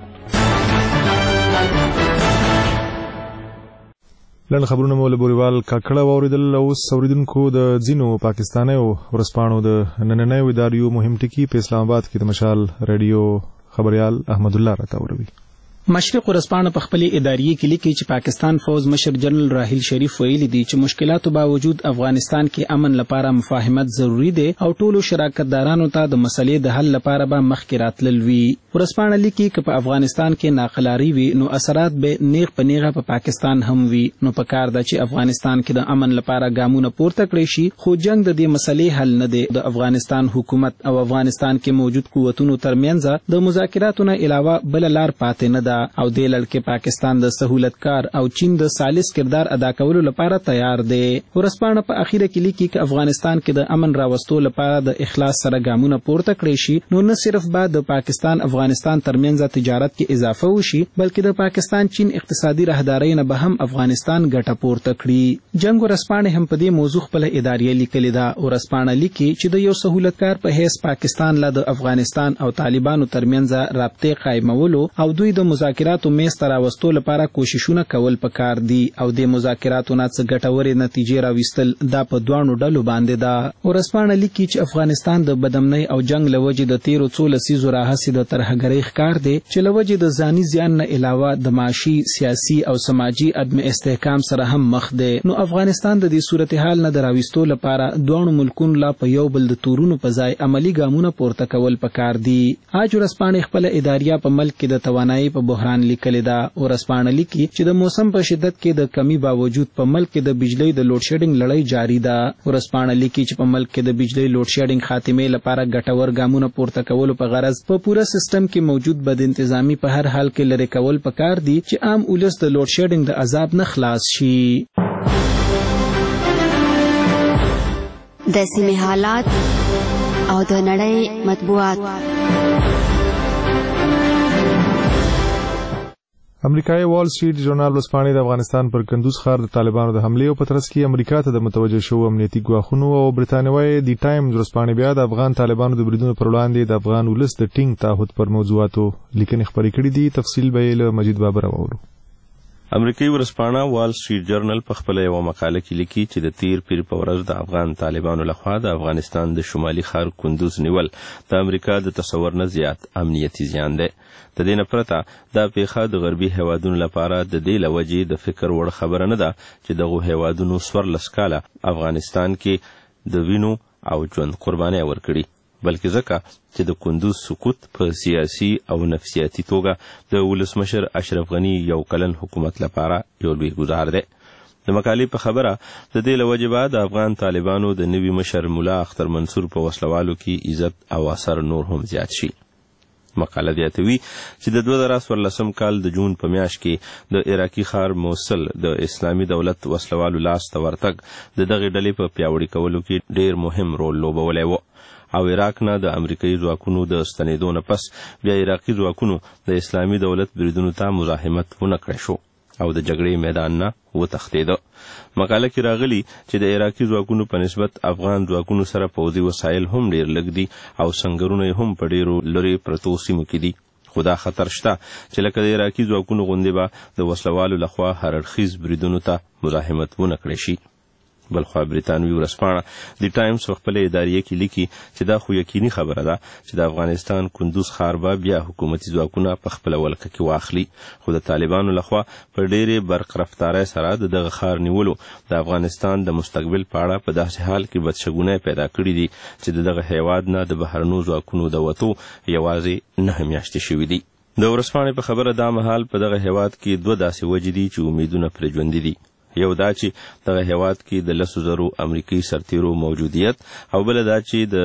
لنډ خبرونه مو له بوریوال کاکړه واوریدل. اوس اوریدونکو د ځینو پاکستانیو ورځپاڼو د نننیو اداریو مهم ټکي په اسلام آباد کې د مشال رادیو خبريال احمد الله راته وروي. مشرق ورځپاڼه په خپل اداریه کې لیکي چې پاکستان فوز مشر جنرال راحیل شریف ویلي دي چې مشکلاتو باوجود افغانستان کې امن لپاره مفاهمت ضروری دی او ټولو شراکتدارانو ته د مسلې د حل لپاره به مخکې راتلل وي. ورځپاڼه لیکي چې په افغانستان کې ناقلاري وي نو اثرات به نیغ په نیغه په پاکستان هم وي. نو پکار ده چې افغانستان کې د امن لپاره ګامونه پورته کړی شي. خو جنگ د دې مسلې حل نه دی. د افغانستان حکومت او افغانستان کې موجود قوتونو ترمنځ د مذاکراتو نه علاوه بل لار پاتې نه ده او د لړ پاکستان د سہولتکار او چین د سالس کردار ادا کولو لپاره تیار دی. ورځپاڼه په اخیره کې لیکي چې افغانستان کې د امن راوستو لپاره د اخلاص سره ګامونه پورته کړی شي نو نه صرف بعد د پاکستان افغانستان ترمنځ تجارت کې اضافه وشي بلکې د پاکستان چین اقتصادي راهدارۍ نه به هم افغانستان ګټه پورته کړي. جنگ ورځپاڼه هم په دې موضوع خپل اداریه لیکلې ده. ورځپاڼه لیکي چې د یو سہولتکار په حیث پاکستان له د افغانستان او طالبانو ترمنځ رابطې قائمولو او دوی د مذاکراتو میز ته راوستو لپاره کوششونه کول پکار دي او د مذاکراتو نه څه ګټورې نتیجې راوستل دا په دوانو ډلو باندې ده. ورځپاڼه لیکي چې افغانستان د بدامنۍ او جنگ لوجې د تیرو څو لسیزو راهیسې د ترهګرۍ ښکار دی چې لوجې د ځاني زیان نه علاوه د معاشي سیاسي او سماجي عدم استحکام سره هم مخ دی. نو افغانستان د دې صورتحال نه د راوستو لپاره دوانو ملکونو لا په یو بل د تورونو په ځای عملی ګامونه پورته کول پکار دي. اج ورځپاڼه خپل اداریه په ملک کې د توانایي په بحران لیکلې ده. ورځپاڼه لیکي چې د موسم په شدت کې د کمی باوجود په ملک کې د بجلی د لوډ شیډینګ لړۍ جاری ده. ورځپاڼه لیکي چې په ملک کې د بجلی لوډ شیډینګ خاتمه لپاره ګټور ګامونه پورته کول په غرض په پوره سیستم کې موجود بد انتظامی په هر حال کې لری کول پکار دي چې عام ولس د لوډ شیډینګ د عذاب نه خلاص شي. د سیمې حالات او د نړۍ مطبوعات. امریکایي وال سټریټ ژورنال ورځپاڼه د افغانستان پر کندوز ښار د طالبانو د حملې او په ترڅ کې امریکا ته د متوجه شو امنیتي ګواښونو او برتانیوي دی ټایمز ورځپاڼه بیا د افغان طالبانو د بریدونو پر وړاندې د افغان ولس د ټینګ تعهد پر موضوعاتو لیکنې خبرې کړې دي. تفصیل به له مجید بابر اورو. امریکایي ورځپاڼه وال سټریټ جرنل په خپل یو مقاله کې لیکي چې د تیر پیر په ورځ د افغان طالبانو لخوا د افغانستان د شمالي ښار کندوز نیول د امریکا د تصور نه زیات امنیتي زیان دی. د دې نه پرته دا پیښه د غربي هیوادونو لپاره د دې له وجې د فکر وړ خبره نه ده چې دغو هیوادونو 14 کاله افغانستان کې د وینو او ژوند قرباني ورکړي، بلکې ځکه چې د کندوز سقوط په سیاسي او نفسیاتي توګه د ولسمشر اشرف غني یو کلن حکومت لپاره یو لوی ګزار دی. د مقالې په خبره د دې له وجې به د افغان طالبانو د نوي مشر ملا اختر منصور په وسلوالو کې عزت او اثر نور هم زیات شي. مقاله زیاتوي چې د 2014 کال د جون په میاشت کې د عراقي ښار موصل د اسلامي دولت وسلوالو لاس ته ورتګ د دغې ډلې په پیاوړي کولو کې ډېر مهم رول لوبولی و او عراق نه د امریکایي ځواکونو د ستنېدو نه پس بیا عراقي ځواکونو د اسلامي دولت بریدونو ته مزاحمت ونه کړی شو او د جګړې میدان نه وتښتېده. مقاله کې راغلي چې د عراقي ځواکونو په نسبت افغان ځواکونو سره پوځي وسایل هم ډېر لږ دي او سنګرونه هم په ډېرو لرې پرتو سیمو کې دي، خو دا خطر شته چې لکه د عراقي ځواکونو غوندې به د وسلوالو لخوا هر اړخیز بریدونو ته مزاحمت ونه کړی شي. بلخوا بریتانوي ورځپاڼه دی ټایمز په خپل اداریه کې لیکي چې دا خو یقیني خبره ده چې د افغانستان کندوز ښار به بیا حکومتي ځواکونه په خپله ولکه کې واخلي، خو د طالبانو لخوا په ډېرې برق رفتارۍ سره د دغه ښار نیولو د افغانستان د مستقبل په اړه په داسې حال کې بدشګونی پیدا کړي دي چې د دغه هیواد نه د بهرنو ځواکونو د وتو یوازې 9 میاشتې شوي دي. د ورځپاڼې په خبره دا مهال په دغه هیواد کې 2 داسې وجې دي چې امیدونه پرې ژوندي دي. یو دا چې دغه هیواد کې د 10,000 امریکایي سرتیرو موجودیت او بل دا چې د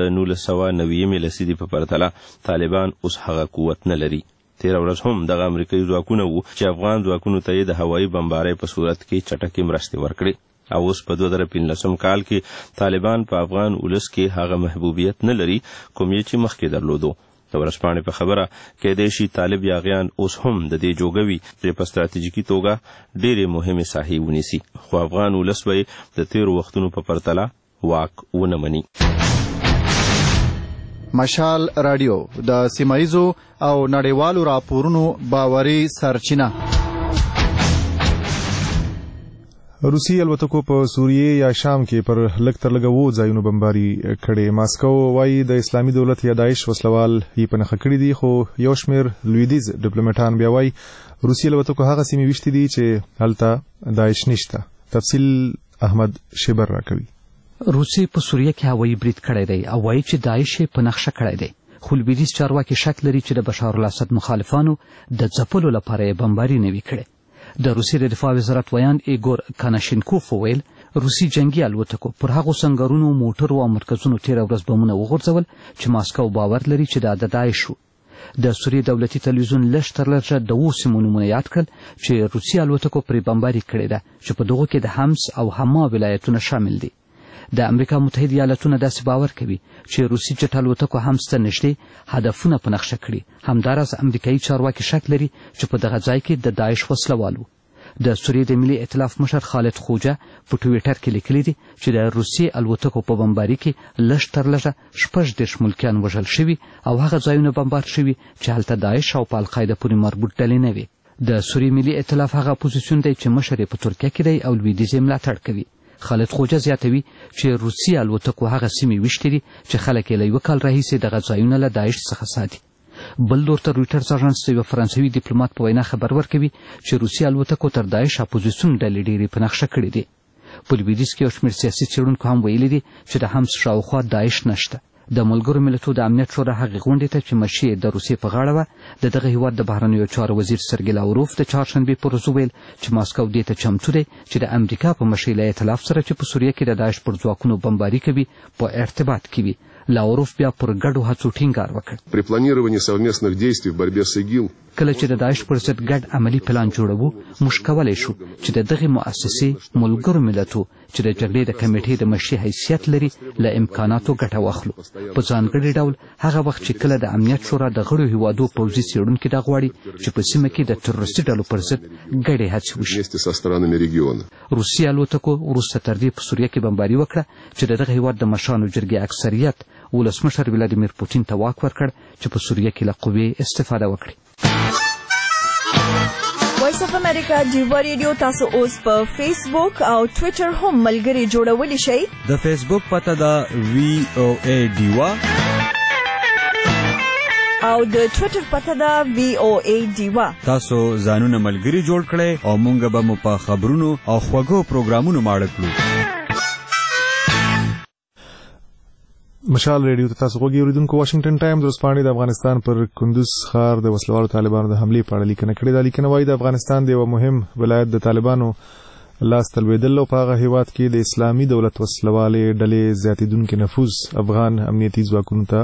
1990 لسیدې په پرتله طالبان اوس هغه قوت نه لري. تیر ورځ هم دغه امریکایي ځواکونه وو چې افغان ځواکونو ته یې د هوایي بمبارۍ په صورت کې چټکې مرستې ورکړې او اوس په 2015 کال کې طالبان په افغان ولس کې هغه محبوبیت نه لري کوم یې چې مخکې درلودو. د ورځپاڼې په خبره کېدای شي طالب یاغیان اوس هم د دې جوګوي چې په ستراتیژیکي توګه ډېرې مهمې ساحې ونیسي، خو افغان ولس به د تیرو وختونو په پرتله واک ونه مني. مشال رادیو د سیمایزو او نړیوالو راپورونو باوري سرچینه. روسي الوتکو په سوریه یا شام کې پر لږ تر لږه 2 ځایونو بمباري کړي. ماسکو وایي د اسلامي دولت یا داعش وسلوال یې په نښه کړي دي، خو یو شمېر لویدیځ ډیپلوماټان بیا وایي روسي الوتکو هغه سیمې ویشتې دي چې هلته داعش نشته. تفصیل احمد شیبر راکوي. روسي په سوریه کې هوایي برید کړی دی او وایي چې داعش یې په نښه کړی دی، خو لویدیځ چارواکي شک لري چې د بشار الاسد مخالفانو د ځپلو لپاره یې بمباري نه وي کړې. د روسي د دفاع وزارت ویان ایګور کاناشینکوف وویل روسي جنگي الوتکو پر هغو سنګرونو، موټرو او مرکزونو تیره ورځ بمونه وغورځول چې ماسکو باور لري چې دا د داعش وو. د سوریې دولتي تلویزیون لږ تر لږه د 2 سیمو نومونه یاد کړل چې روسي الوتکو پرې بمباري کړې ده چې په دغو کې د حمص او حما ولایتونه شامل دي. د امریکا متحده ایالاتونه داسې باور کوي چې روسي جټ الوتکو حمص ته نږدې هدفونه په نقشه کړي. همداراز امریکایي چارواکي شک لري چې په دغه ځای کې د داعش وسلوال وو. د سوریې د ملي ائتلاف مشر خالد خوجه په ټویټر کې لیکلي دي چې د روسي الوتکو په بمباري کې لږ تر لږه 16 ملکیان وژل شوي او هغه ځایونه بمبار شوي چې هلته داعش او په القاعده پورې مربوط ډلې نه وي. د سوریې ملي ائتلاف هغه اپوزیسیون دی چې مشر یې په ترکیه کې دی او لویدیځ یې ملاتړ کوي. خالد خوجه زیاتوي چې روسي الوتکو هغه سیمې ویشتې دي چې خلک یې له 1 کال راهیسې دغه ځایونه له داعش څخه ساتي. بل لور ته رویټرز اژانس د یو فرانسوي ډیپلوماټ په وینا خبر ورکوي چې روسي الوتکو تر داعش اپوزیسیون ډلې ډېرې په نقشه کړې دي. په لویدیځ کې یو شمېر سیاسي څېړونکو هم ویلي دي چې د حمص شاوخوا داعش نشته. د ملګرو ملتونو د امنیت شورا هغې غونډې ته چې مشري یې د روسیې په غاړه وه د دغه هېواد د بهرنیو چارو وزیر سرګی لاوروف د چهارشنبې په ورځ وویل چې ماسکو دې ته چمتو دی چې د امریکا په مشرۍ له ائتلاف سره چې په سوریه کې د داعش پر ځواکونو بمباري کوي په ارتباط کې وي. لاوروف بیا پر ګډو هڅو ټینګار وکړ. کله چې د داعش پر ضد ګډ عملي پلان جوړوو موږ کولی شو چې د دغې مؤسسې ملګرو ملتو چې د جګړې د کمیټې د مشري حیثیت لري له امکاناتو ګټه واخلو. په ځانګړي ډول هغه وخت چې کله د امنیت شورا د غړو هیوادو پوځي څېړونکي دا غواړي چې په سیمه کې د تروریستي ډلو پر ضد ګډې هڅې وشي. روسي الوتکو وروسته تر دې په سوریه کې بمباري وکړه چې د دغه هیواد د مشرانو جرګې اکثریت ولسمشر ولادیمیر پوتین ته واک ورکړ چې په سوریه کې له قوې استفاده وکړي. وایس اف امریکا ډیوا ریډیو تاسو اوس په فیسبوک او ټوئیټر هم ملګري جوړولی شئ. د فیسبوک پته ده VOA ډیوا او د ټوئیټر پته ده VOA ډیوا. تاسو ځانونه ملګري جوړ کړئ او مونږ به مو په خبرونو او خوږو پروګرامونو ماړه کړو. مشال ریډیو ته تاسو غوږی اوریدونکو. واشنگټن ټایمز ورځپاڼې د افغانستان پر کندوز ښار د وسلوالو طالبانو د حملې په اړه لیکنه کړې ده. لیکنه وايي د افغانستان د یو مهم ولایت د طالبانو لاس تلویدل او په هغه هیواد کې د اسلامي دولت وسلوالې ډلې زیاتېدونکي نفوذ افغان امنیتي ځواکونو ته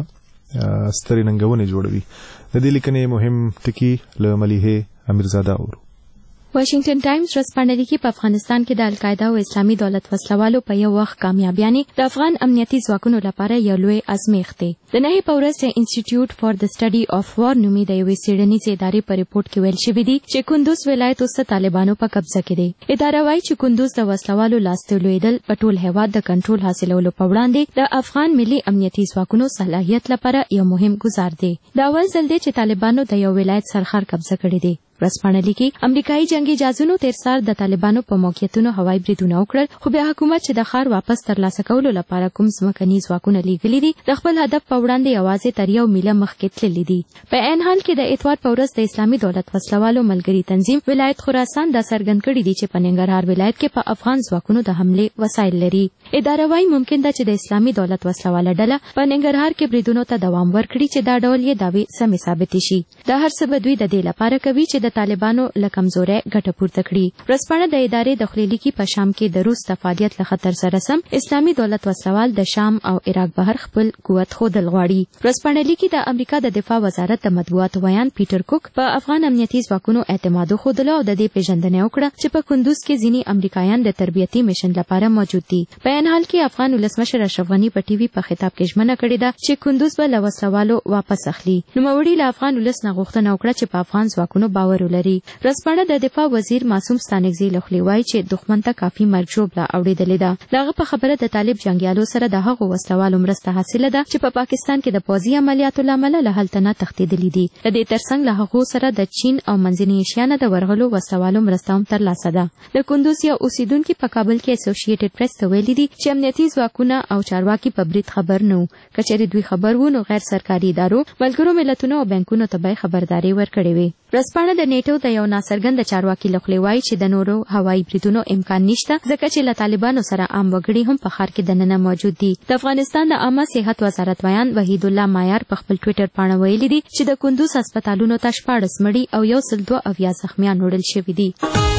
سترې ننګونې جوړوي. د دې لیکنې مهم ټکي له ملیحې امیرزاده اورو. واشنگټن ټایمز ورځپاڼه لیکي په افغانستان کې د القاعده او اسلامي دولت وسلوالو په یو وخت کامیابیانې د افغان امنیتي ځواکونو لپاره یو لوی ازمېښت دی. د نهي په ورځ د انسټیټیوټ فار د سټډي اف وار نومي د یوې څېړنیزې ادارې په ریپورت کې ویل شوي دي چې کندوز ولایت اوس د طالبانو په قبضه کې دی. اداره وایي چې کندوز د وسلوالو لاس ته لوېدل په ټول هېواد د کنټرول حاصلولو په وړاندې د افغان ملي امنیتي ځواکونو صلاحیت لپاره یو مهم ګزار دی. دا اول ځل دی چې طالبانو د یو ولایت سرحد قبضه کړی دی. ورځپاڼه لیکي امریکایي جنگي جهازونو تیر سال د طالبانو په موقعیتونو هوایي بریدونه وکړل، خو بیا حکومت چې د ښار واپس ترلاسه کولو لپاره کوم ځمکني ځواکونه لیږلي دي د خپل هدف په وړاندې یوازې تر یو میله مخکې تللي دي. په عین حال کې د اتوار په ورځ د اسلامي دولت وسلوالو ملګري تنظیم ولایت خراسان دا څرګند کړي دي چې په ننګرهار ولایت کې په افغان ځواکونو د حملې وسایل لري. اداره وايي ممکن ده چې د اسلامي دولت وسلواله ډله په ننګرهار کې بریدونو ته دوام ورکړي چې دا ډول یې دعوې سمې ثابتې شي. دا هر څه به دوی د دې لپاره کوي چې د طالبانو کمزوري ګټه پورته کړي. ورځپاڼه د ادارې د خلیلي کې په شام کې د روس د فعالیت له خطر سره سم اسلامي دولت وسلوال د شام او عراق بهر خپل قوت ښودل غواړي. ورځپاڼه لیکي د امریکا د دفاع وزارت د مطبوعاتو ویان پیټر کوک په افغان امنیتي ځواکونو اعتماد وښودله او د دې پیژندنه وکړه چې په کندوز کې ځینې امریکایان د تربیتي میشن لپاره موجود دي. په عین حال کې افغان ولسمشر اشرف غني په ټي وي په خطاب کې ژمنه کړې ده چې کندوز به له وسلوالو واپس اخلي. نوموړي له افغان ولس نه غوښتنه وکړه چې په افغان ځواکونو باور ولري. ورځپاڼه د دفاع وزیر معصوم ستانکزي لخوا وایي چې دښمن ته کافي مرګ ژوبله اورېدلې ده. دغه په خبره د طالب جنګیالو سره د هغو وسلوالو مرسته حاصله ده چې په پاکستان کې د پوځي عملیاتو له امله له هلته نه تښتېدلي دي. د دې ترڅنګ له هغو سره د چین او منځنۍ ایشیا نه د ورغلو وسلوالو مرسته هم ترلاسه ده. د کندوز یو اوسیدونکي په کابل کې اسوسییټډ پریس ته ویلي دي چې امنیتي ځواکونه او چارواکي په برید خبر نه وو. که چېرې دوی خبر وو نو غیر سرکاري ادارو ملګرو ملتونو او بانکونو ته به خبرداري ورکړې وي. ورځپاڼه د نیټو د یو ناڅرګند چارواکي لخوا وایي چې د نورو هوایي بریدونو امکان نشته ځکه چې له طالبانو سره عام وګړي هم په ښار کې دننه موجود دي. د افغانستان د عامه صحت وزارت ویان وحید الله مایار په خپل ټوئیټر باندې ویلي دي چې د کندوز هسپتالونو ته 14 مړي او 102 زخمیان وړل شوي دي.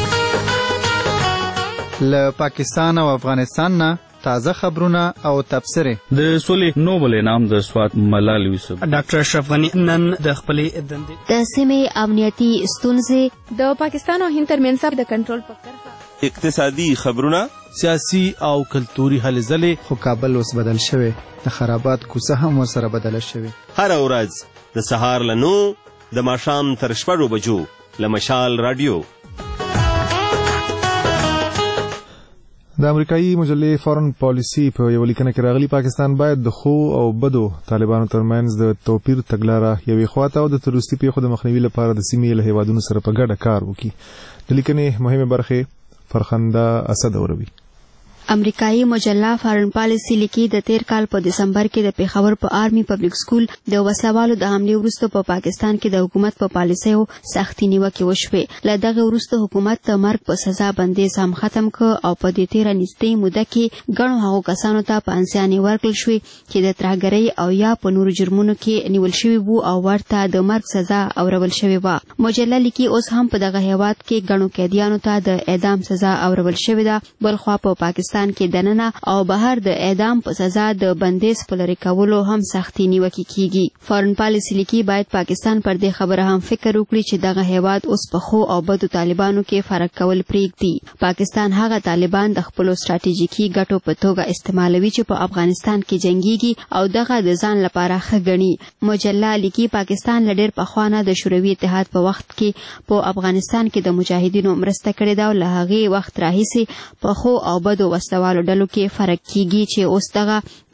له پاکستان او افغانستان نه تازه خبرونه او تبصره. د سولې نوبل انعام د سوات ملال یوسف ډاکټر اشرف غني نن د خپلې دندې د سیمې امنیتي ستونزې د پاکستان او هند ترمنځ د کنټرول په کرښه اقتصادي خبرونه سیاسي او کلتوري هلې ځلې. خو کابل اوس بدل شوی، د خرابات کوڅه هم ورسره بدله شوې. هر ورځ د سهار له 9 د ماښام تر 6 بجو له مشال رادیو. د امریکایي مجلې فورن پالیسي په یو لیکنه کې راغلي پاکستان باید د خو او بدو طالبانو ترمنځ د توپیر تګلاره یوې خواته او د تروریستي پیښو د مخنیوي لپاره د سیمې له هیوادونو سره په ګډه کار وکړي. د لیکنې مهمه برخه فرخنده اسد اوروي. امریکایي مجله فارن پالیسي لیکي د تیر کال په دسمبر کې د پیښور په آرمي پبلک سکول د وسلوالو د حملې وروسته په پاکستان کې د حکومت په پالیسیو سختي نیوکې وشوې. له دغه وروسته حکومت د مرګ په سزا بندیز هم ختم کړ او په دې تیره نږدې موده کې ګڼو هغو کسانو ته پانسیانې ورکړل شوې چې د ترهګرۍ او یا په نورو جرمونو کې نیول شوي وو او ورته د مرګ سزا اورول شوې وه. مجله لیکي اوس هم په دغه هیواد کې ګڼو قیدیانو ته د اعدام سزا اورول شوې ده. بلخوا په پاکستان کې دننه او بهر د اعدام په سزا د بندیز په لرې کولو هم سختي نیوکې کیږي. فارن پالیسي لیکي باید پاکستان پر دې خبره هم فکر وکړي چې دغه هیواد اوس په خو او بدو طالبانو کې فرق کول پرېږدي. پاکستان هغه طالبان د خپلو ستراتیژیکي ګټو په توګه استعمالوي چې په افغانستان کې جنګيږي او دغه د ځان لپاره ښه ګڼي. مجله لیکي پاکستان له ډېر پخوا نه د شوروي اتحاد په وخت کې په افغانستان کې د مجاهدینو مرسته کړې ده او له هغې وخت راهیسې په خو او بدو وسلوالو ډلو کې فرق کیږي چې اوس دغه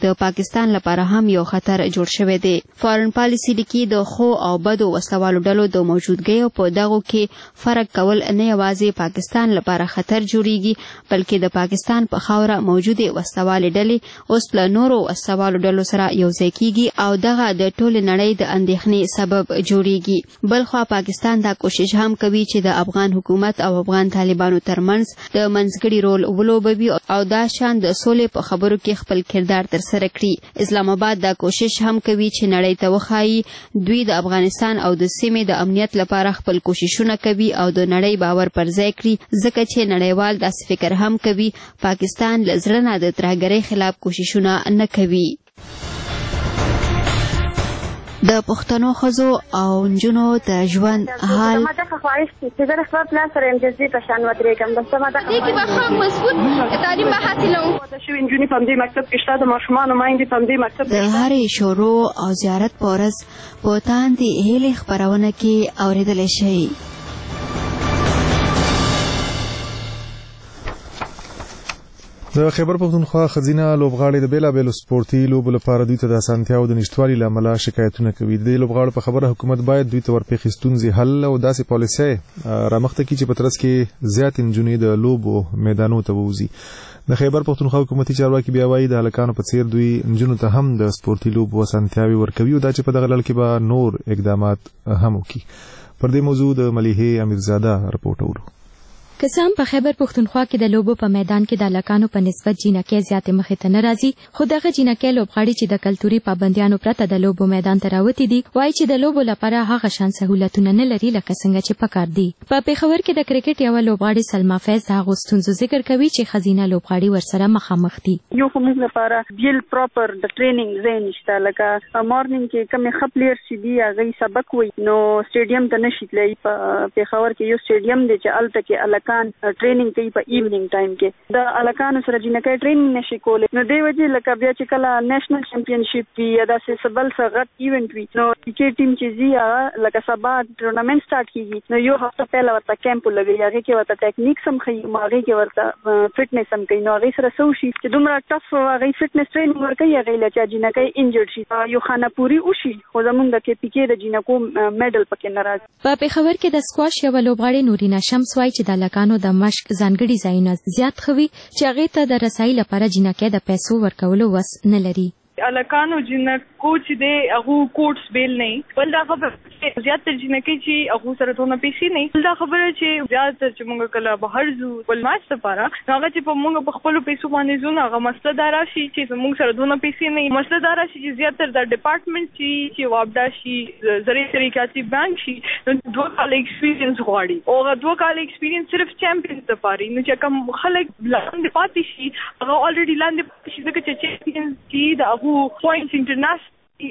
د پاکستان لپاره هم یو خطر جوړ شوی دی. فارن پالیسي لیکي د خو او بدو وسلوالو ډلو د موجودګۍ په دغو کې فرق کول نه یوازې پاکستان لپاره خطر جوړیږي بلکې د پاکستان په خاوره موجوده وسلوالې ډلې اوس له نورو وسلوالو ډلو سره یوځای کیږي او دغه د ټولې نړۍ د اندېښنې سبب جوړیږي. بلخوا پاکستان دا کوشش هم کوي چې د افغان حکومت او افغان طالبانو ترمنځ د منځګړي رول ولوبوي او دا شان د سولې په خبرو کې خپل کردار ترسره کړي. اسلام آباد دا کوشش هم کوي چې نړۍ ته وښایي دوی د افغانستان او د سیمې د امنیت لپاره خپل کوششونه کوي او د نړۍ باور پر ځای کړي ځکه چې نړیوال داسې فکر هم کوي پاکستان له زړه نه د ترهګرۍ خلاف کوششونه نه کوي. د پښتنو ښځو او نجونو د ژوند حال ما ته خواهش چې د خپل پلان سره امتیازي په شان ودرېږم د سمه د دې کې به هم مضبوط تعلیم به حاصلوم. د شوي نجونې په همدې مکتب کې شته، د ماشومانو میندې په همدې مکتب کې د هرې شروع او زیارت په ورځ په تاندې هیلې خپرونه کې اورېدلی شئ. د خیبر پختونخوا ښځینه لوبغاړې د بیلابیلو سپورتي لوبو لپاره دوی ته د اسانتیاو د نشتوالي له امله شکایتونه کوي. د لوبغاړو په خبره حکومت باید دوی ته ورپېښې ستونزې حل او داسې پالیسۍ رامخته کړي چې په ترڅ کې زیاتې نجونې د لوبو میدانو ته ووځي. د خیبر پختونخوا حکومتي چارواکي بیا وایي د هلکانو په څیر دوی نجونو ته هم د سپورتي لوبو اسانتیاوې ورکوي او دا چې په دغه ډول کې به نور اقدامات هم وکړي. پر دې موضوع د ملیحې امیرزاده رپورټ اورو. که څه هم په خیبر پختونخوا کې د لوبو په میدان کې د هلکانو په نسبت جینکۍ زیاتې مخې ته نه راځي، خو دغه جینکۍ لوبغاړي چې د کلتوري پابندیانو پرته د لوبو میدان ته راوتي دي وایي چې د لوبو لپاره هغه شان سهولتونه نه لري لکه څنګه چې پکار دي. په پېښور کې د کرکټ یوه لوبغاړې سلما فیض د هغو ستونزو ذکر کوي چې ښځینه لوبغاړي ورسره مخامخ دي. یو خو موږ لپاره بیل پراپر د ټریننګ ځای نشته، لکه مارنینګ کې کومې ښه پلیئرز چې دي هغوی سبق وایي نو سټیډیم ته نشي تللی. په پېښور کې یو سټیډیم دی چې هلته کې هلکان ټریننګ کوي په ایوننګ ټایم کې، د هلکانو سره جینکۍ ټریننګ نشي کولی. نو دې وجې لکه بیا چې کله نیشنل چمپینشپ وي یا داسې بل څه غټ ایونټ وي نو کرکټ ټیم چې ځي هغه لکه سبا ټورنمنټ سټارټ کېږي نو یو هفته پهله ورته کیمپ ولګوي، هغې کې ورته ټیکنیکس هم ښیي، هغې کې ورته فټنس هم کوي. نو هغې سره څه وشي چې دومره ټف هغې فټنس ټریننګ ورکوي هغې له چې جینکۍ انجرډ شي یو خانهپوري وشي خو زموږ د KPK د جینکو میډل پکې نه راځي. په پېښور کې د سکواش یوه لوبغاړې نورینا شمس وایي چې د هلکانو د مشق ځانګړي ځایونه زیات ښه وي چې هغې ته د رسایي لپاره جینکۍ د پیسو ورکولو وس نه لري. هلکانو جینکو چې دی هغو کوټس بیل نه بل دا خبره زیاتره جینکۍ چې هغو سره دونه پیسې نه بل دا خبره چې زیاتره چې موږ کله بهر ځو بل ماچ دپاره نو هغه چې په موږ په خپلو پیسو باندې ځو نو هغه مسله دا راشي چې زموږ سره دونه پیسې نه مسله دا راشي چې زیاتره دا ډپارټمنټ چې وابډا شي زرعي تحقیقاتي بانک شي نو 2 کاله ایکسپیرینس غواړي او هغه 2 کاله ایکسپیرینس صرف چمپینز دپاره نو چې کوم خلک لاندې پاتې شي هغه الریډي لاندې پاتې شي ځکه چې چمپینز کې د هغو پوینټس انټرنیشنل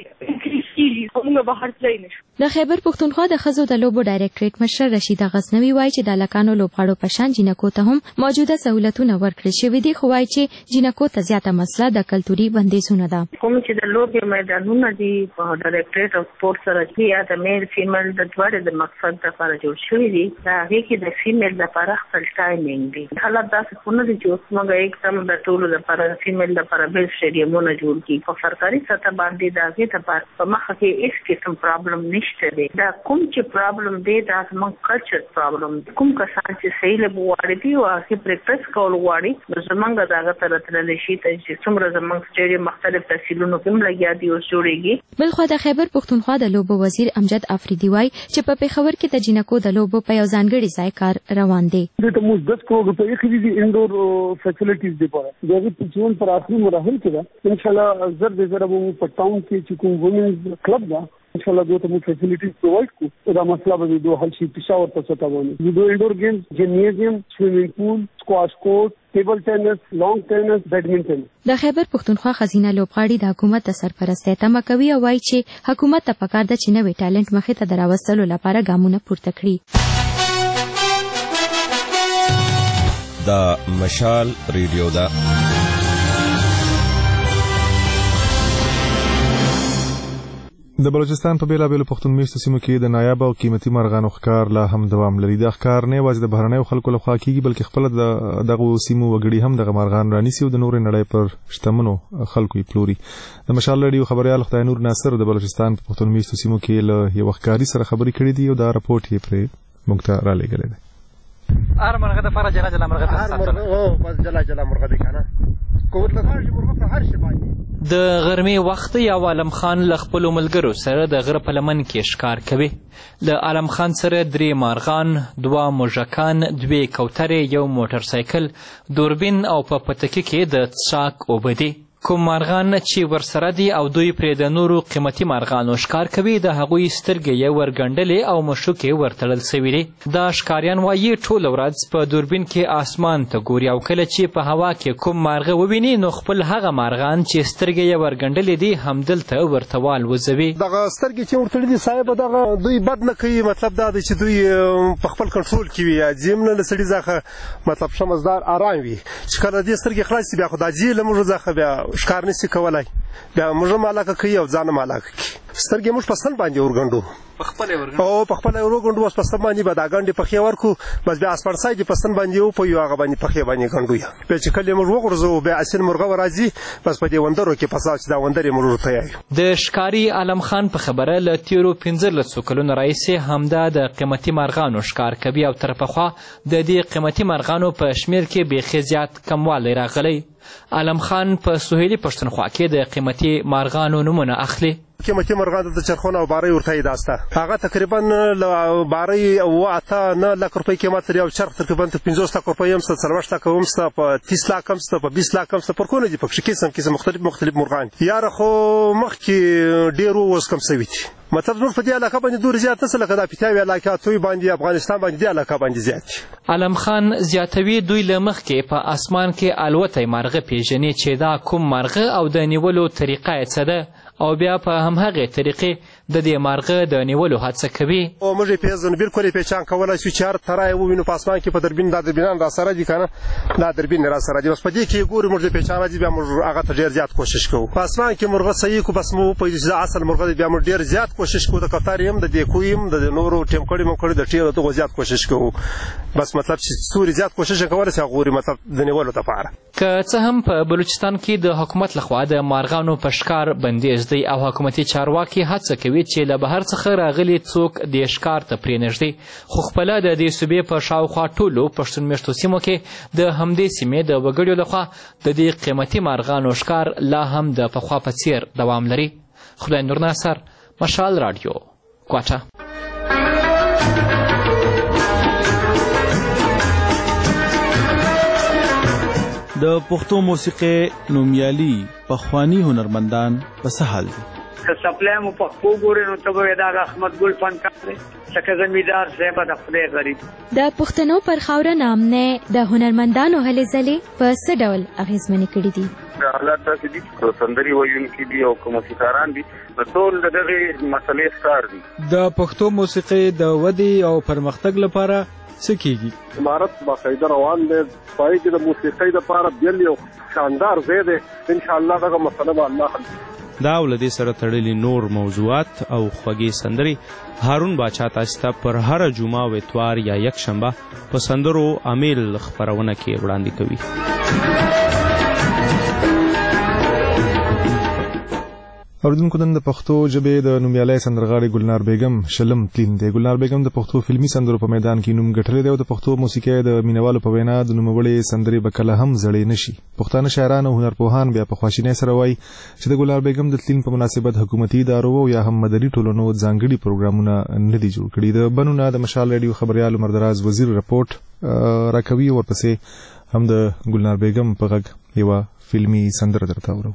د خیبر پختونخوا د ښځو د لوبو ډایرکټریټ مشر رشیده غزنوي وایي چې د هلکانو لوبغاړو په شان جینکو ته هم موجوده سهولتونه ورکړل شوي دي، خو وایي چې جینکو ته زیاته مسله د کلتوري بندیزونه ده. کوم چې د لوبې میدانونه دي په ډایرکټریټ اف سپورټ سره چې یا د میل فیمیل د دواړو د مقصد لپاره جوړ شوي دي، د هغې کې د فیمیل لپاره خپل ټایمینګ دي. حالت داسې خو نه دي چې اوس موږ یکدم د ټولو لپاره فیمیل لپاره بیل سټیډیمونه جوړ کړي. په سرکاري سطح باندې د هغې لپاره په مخه کې هیڅ قسم پرابلم نشته دی. دا کوم چې پرابلم دی دا زموږ کلچر پرابلم دی. کوم کسان چې صحیح لوبه غواړي دي او هغې پریکټس کول غواړي نو زموږ د هغه ته راتللی شي چې څومره زموږ سټیډیم مختلف تحصیلونو کې هم لګیا دي اوس جوړېږي. بلخوا د خیبر پختونخوا د لوبو وزیر امجد افریدي وایي چې په پېښور کې د جینکو د لوبو په یو ځانګړي ځای کار روان دی. دلته موږ 10 کروڑ روپۍ اخلي دي انډور فیسیلیټیز دپاره د هغې په ژوند پر آخري مراحل کې ده. انشاءالله زر د زره به مو په ټاون کې چې کوم وومنز کلب ده انشاءالله دوی ته موږ فیسیلیټیز پرووایډ کړو. دا مسله به د دوی حل شي. پېښور په سطح باندې د دوی انډور گیمز جمنیزیم، سویمنګ پول، سکواش کورټ، ټیبل ټینس، لانګ ټینس، بیډمنټن. د خیبر پختونخوا ښځینه لوبغاړي د حکومت د سرپرستۍ تمه کوي او وایي چې حکومت ته پکار ده چې نوی ټالنټ مخې ته د راوستلو لپاره ګامونه پورته کړي. دا مشال ریډیو ده. د بلوچستان په بیلابیلو پښتون میشتو سیمو کې د نایاب او قیمتي مرغانو ښکار لا هم دوام لري. دا ښکار نه یوازې د بهرنیو خلکو لخوا کیږي بلکې خپله دغه سیمو وګړي هم دغه مرغان رانیسي او د نورې نړۍ پر شتمنو خلکو یې پلوري. د مشال راډیو خبریال خدای نور ناصر د بلوچستان په پښتون میشتو سیمو کې له یوه ښکاري سره خبرې کړې دي او دا راپورټ یې پرې موږ ته رالیږلی دی. هر مرغه دپاره جلا جلا مرغه ته ساتنه بس جلا جلا مرغه دی که نه د غرمې وخت یو عالم خان له خپلو ملګرو سره د غره په لمن کې ښکار کوي. له عالم خان سره 3 مارغان، 2 موږکان، 2 کوترې، 1 موټرسایکل، دوربین او په پتکي کې د څښاک اوبه دي. کوم مارغان چې ورسره دي او دوی پرې د نورو قیمتي مارغانو ښکار کوي د هغوی سترګې یې ورګنډلې او مشوکې ورتړل سوي دي. دا ښکاریان وایي ټوله ورځ په دوربین کې آسمان ته ګوري او کله چې په هوا کې کوم مارغه وویني نو خپل هغه مارغان چې سترګې یې ورګنډلې دي همدلته ورته والوځوي. دغه سترګې چې ورتړلي دي صاحب دغه دوی بد نه کوي، مطلب دا دی چې دوی په خپل کنټرول کې وي، ځیم نه له سړي څخه مطلب شمزدار آرام وي چې کله دې سترګې خلاص شي بیا خو دا ځي له موږ څخه بیا ښکار نشي کولی، بیا موږ هم علاقه کوي او ځان هم علاقه کوي. سترګې موږ په سن باندې ورګنډو او په خپله یې ورګنډو، اوس په سن باندې به دا ګنډې پښې ورکړو، بس بیا اسپړسای دې په سن باندې وپویو هغه باندې پښې باندې ګنډو یا بیا چې کله یې موږ وغورځوو بیا اصل مرغه راځي بس په دې وندرو کې پساو چې دا وندرې موږ ورته یایو. د ښکاري عالم خان په خبره له تیرو 15 کلونو راهیسې همدا د قیمتي مرغانو ښکار کوي او تر پخوا د دې قیمتي مرغانو په شمیر کې بیخي زیات کموالی راغلی. عالم خان په سهیلي پښتونخوا کې د قیمتي مرغانو نومونه اخلي. قیمتي مرغان د چرخونه او بارۍ ورته یې داسته هغه تقریبا له بارۍ 8-9 لک روپۍ قیمت لري او چرخ تقریبا 50 لک روپۍ هم شته، 40 لک هم شته، په 30 لک هم شته، په 20 لک هم شته، پرکونه دي پکښې قسم مختلف مرغان دي. یاره خو مخکې ډېر اوس کم شوي دي، مطلب زموږ په دې علاقه باندې دور زیات نشته لکه دا پیتاوي علاقه توی باندې افغانستان باندې دې علاقه باندې زیات دي. عالم خان زیاتوي دوی له مخکې په اسمان کې الوتی مرغه پیژني چې دا کوم مرغه او د نیولو طریقه یې څه ده او بیا په همهغې طریقې د دې مرغه د نیولو هڅه کوي. موږ یې پېژنو، بالکل یې پېچان کولی شو چې هر تره یې ووینو په اسمان کې په دربین، دا دربینان را سره دي که نه، دا دربین را سره دي، بس په دې کې یې ګورو موږ د پېچان راځي بیا موږ هغه ته ډېر زیات کوشش کوو. په اسمان کې مرغه صحیح کړو بس مو وپوهېدو چې دا اصل مرغه دی بیا موږ ډېر زیات کوشش کوو، د کوترې هم د دیکوی هم د نورو ټیمکړي ممکړي د ټیرو دغو زیات کوشش کوو، بس مطلب چې څوري زیات کوشش یې کولی شي هغه ورې مطلب د نیولو دپاره. که څه هم په بلوچستان کې د حکومت لخوا د مارغانو په ښکار بندیز دی او حکومتي چارواکي هڅه کوي چې له بهر څخه راغلي څوک دې ښکار ته پرېنږدي، خو خپله د دې صوبې په شاوخوا ټولو پښتون میشتو سیمو کې د همدې سیمې د وګړیو لخوا د دې قیمتي مارغانو ښکار لا هم د پخوا په څیر دوام لري. خدای نور ناصر، مشال راډیو، کوټه. د پښتو موسیقۍ نومیالي پخواني هنرمندان په څه حال دي؟ که سپلای مو پښتو ګورې نو ته به وایې دا د احمد ګل فنکار دی، لکه زمیندار صاحب د خدای غریب. د پښتنو پر خاوره نامنې د هنرمندانو هلې ځلې په څه ډول اغېزمنې کړي دي؟ حالات داسې دي چې سندرې ویونکي دي او که موسیقاران دي نو ټول د دغې مسلې ښکار دي. د پښتو موسیقۍ د ودې او پرمختګ لپاره څه کیږي؟ امارت باقاعده روان دی، پای کې د موسیقۍ لپاره بیل یو شاندار ځای دی، انشاءالله دغه مسله به الله حل. دا او له دې سره تړلي نور موضوعات او خوږې سندرې هارون باچا تاسو ته پر هره جمعه او اتوار یا یکشنبه په سندرو امیل خپرونه کې وړاندې کوي. اوریدونکو نن د پښتو ژبې د نومیالۍ سندرغاړې ګلنار بیګم شلم تلین دی. ګلنار بیګم د پښتو فلمي سندرو په میدان کې نوم ګټلی دی او د پښتو موسیقۍ د مینوالو په وینا د نوموړې سندرې به کله هم زړې نشي. پښتانه شاعران او هنرپوهان بیا په خواشینۍ سره وایي چې د ګلنار بیګم د تلین په مناسبت حکومتي ادارو او یا هم مدني ټولنو ځانګړي پروګرامونه نه دي جوړ کړي. د بنونه د مشال راډیو خبریال مردراز وزیر رپورټ راکوي، ورپسې هم د ګلنار بیګم په غږ یوه فلمي سندره درته اورو.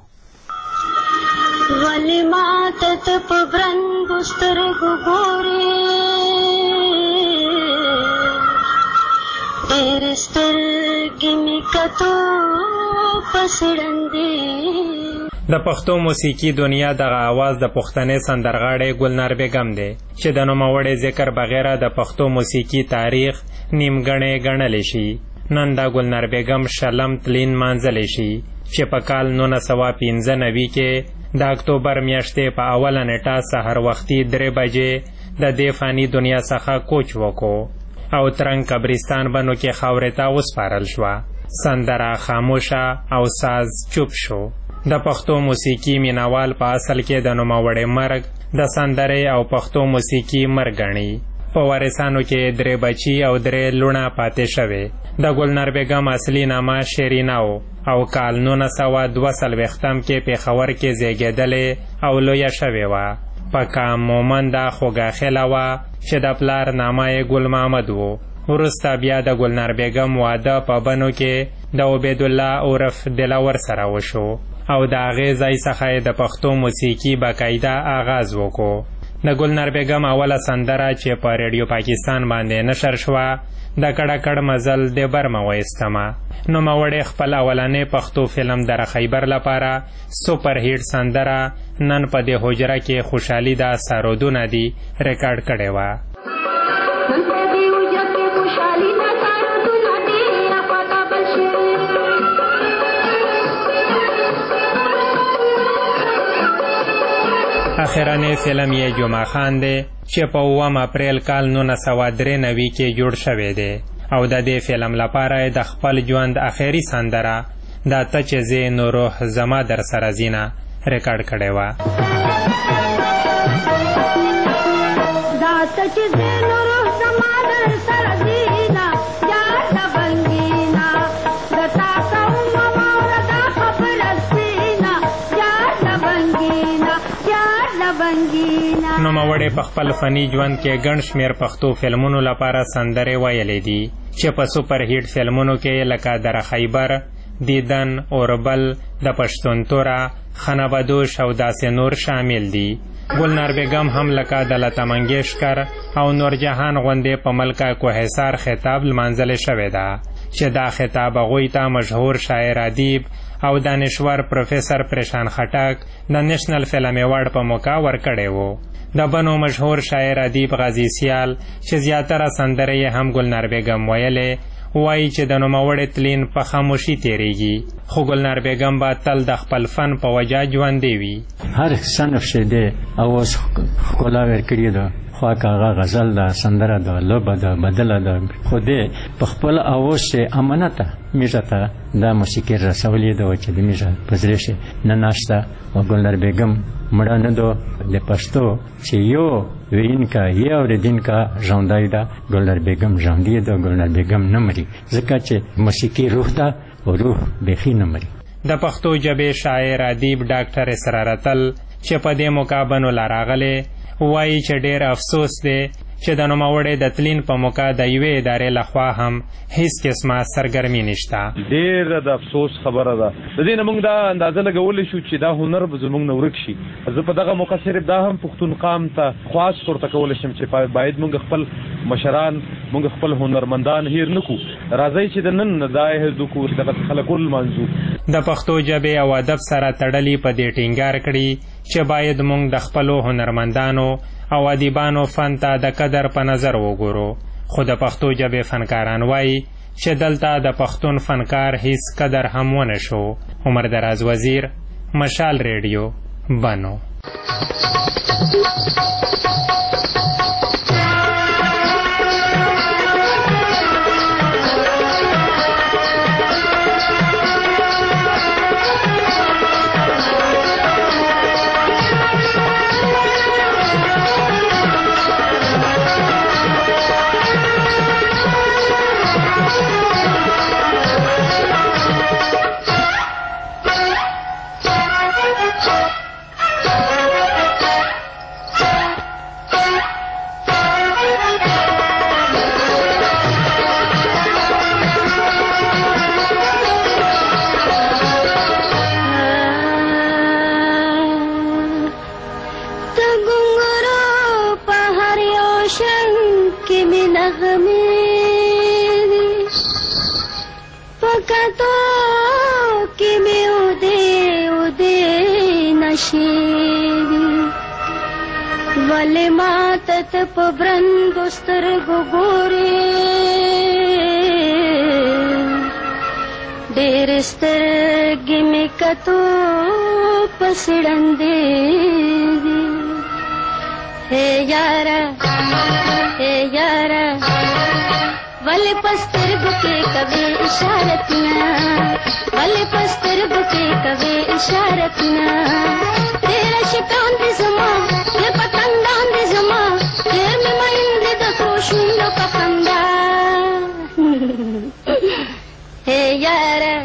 ولی ماته ته په برندو سترګو ګورې، ډېرې سترګې مې کتو پسې ړندې. د پښتو موسیقي دنیا دغه آواز د پښتنې سندرغاړې ګلنار بیګم دی چې د نوموړې ذکر بغیره د پښتو موسیقي تاریخ نیمګړی ګڼلی شي. نن دا ګلنار بیګم شلم تلین مانځلی شي چې په کال 1995 کې د اکتوبر میاشتې په اوله نیټه سحر وختي 3 بجې د دې فاني دنیا څخه کوچ وکړو او ترنګ قبرستان بنو کې خاورې ته وسپارل شوه. سندره خاموشه او ساز چوپ شو. د پښتو موسیقي مینوال په اصل کې د نوموړي مرګ د سندرې او پښتو موسیقي مرګ ګڼي. په وارثانو کې 3 بچي او 3 لوڼه پاتې شوې. د ګلنار بیګم اصلي نامه شیرینه و او کال 1942 کې پېښور کې زیږېدلې او لویه شوې وه. پکه مومنده خوږاخیله وه چې د پلار نامه یې ګل محمد و. وروسته بیا د ګلنار بیګم واده په بنو کې د عبیدالله عرف دلاور سره وشو او د هغې ځای څخه یې د پښتو موسیقي باقاعده آغاز وکړو. د ګلنار بیګم اوله سندره چې په ریډیو پاکستان باندې نشر شوه د کړه کړ مزل د برمه وایستمه. نوموړی خپل اولنی پښتو فلم در خیبر لپاره سوپر هیټ سندره نن په دې حجره کې خوشحالي ده سرودونه دي ریکارډ کړې وه. اخرنی فلم یې جمعه خان دی چې په 9 اپریل کال 1993 کې جوړ شوی دی او د دې فلم لپاره د خپل ژوند اخري سندره دا ته چې زه نو روح زما در سره زینه ریکارډ کړې وه. نوموړی په خپل فني ژوند کې ګڼ شمېر پښتو فلمونو لپاره سندرې ویلې دي چې په سوپر هیټ فلمونو کې لکه در خیبر، دیدن، اوربل، د پښتون توره، خنبدوش او داسې نور شامل دي. ګلنار بیګم هم لکه د لتا منګیشکر او نورجهان غوندې په ملکه کوهسار خطاب لمانځلې شوې ده چې دا خطاب هغوی ته مشهور شاعر ادیب او دانشور پروفیسر پریشان خټک د نیشنل فلم ایوارډ په موقع ورکړی و. د بنو مشهور شاعر ادیب غازی سیال چې زیاتره سندرې یې هم ګلنار بیګم ویلې وایي چې د نوموړي تلین په خاموشي تیریږي خو ګلنار بیګم به تل د خپل فن په وجه ژوندی وي. هر صنف چې دی اواز ښکلا ورکړې ده خو هغه غزل ده، سندره ده، لوبه ده، بدله ده، خو دی په خپل اواز چې امانته میږه ته دا موسیقي رسولې ده چې د میږه په زړه شي نه ناشته او ګلنار بیګم مړه نه ده د پښتو چې یو وینکا یا اوریدونکا ژوندی ده. ګلنار بیګم ژوندی ده، ګلنار بیګم نه مري ځکه چې موسیقي روح ده او روح بیخي نه مري. د پښتو ژبې شاعر ادیب ډاکټر اسرار اتل چې په دې موقع بنو لا راغلی وایي چې ډېر افسوس دی چې د نوموړي د تلین په موقع د یوې ادارې لخوا هم هیڅ قسمه سرګرمي نشته. ډېره د افسوس خبره ده. د دې نه موږ دا اندازه لګولی شو چې دا هنر به زموږ نه ورک شي. زه په دغه موقع صرف دا هم پښتون قام ته خواست ورته کولی شم چې باید موږ خپل مشران، موږ خپل هنرمندان هیر نه کړو. راځئ چې د نن دا یې هڅه وکړو چې دغه خلک ولمانځو. د پښتو ژبې او ادب سره تړلي په دې ټینګار کړي چې باید موږ د خپلو هنرمندانو او ادیبانو فن ته د قدر په نظر وګورو. خو د پښتو ژبې فنکاران وایي چې دلته د پښتون فنکار هیڅ قدر هم ونه شو. عمر دراز وزیر، مشال ریډیو، بنو. ولې ماته ته په برندو سترګو ګورې ډېر سترګې مې کتو پسړندې دي هې یاره ولې پسترګو کې کوي اشارتنا ولې پسترګو کې کوي اشارتنا تیرا شکان دې زما له پتنګان دې زما تیر مې مایند د خوشونو پخندا هې یاره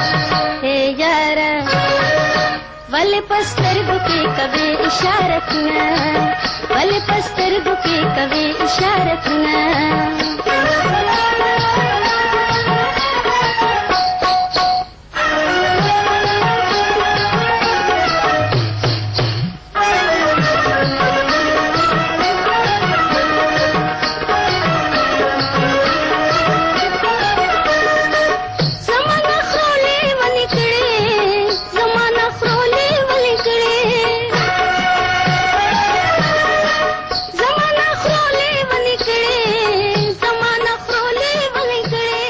ولې پسترګو کې کوي اشارتنا ولې پسترګو کې کوي اشارتنا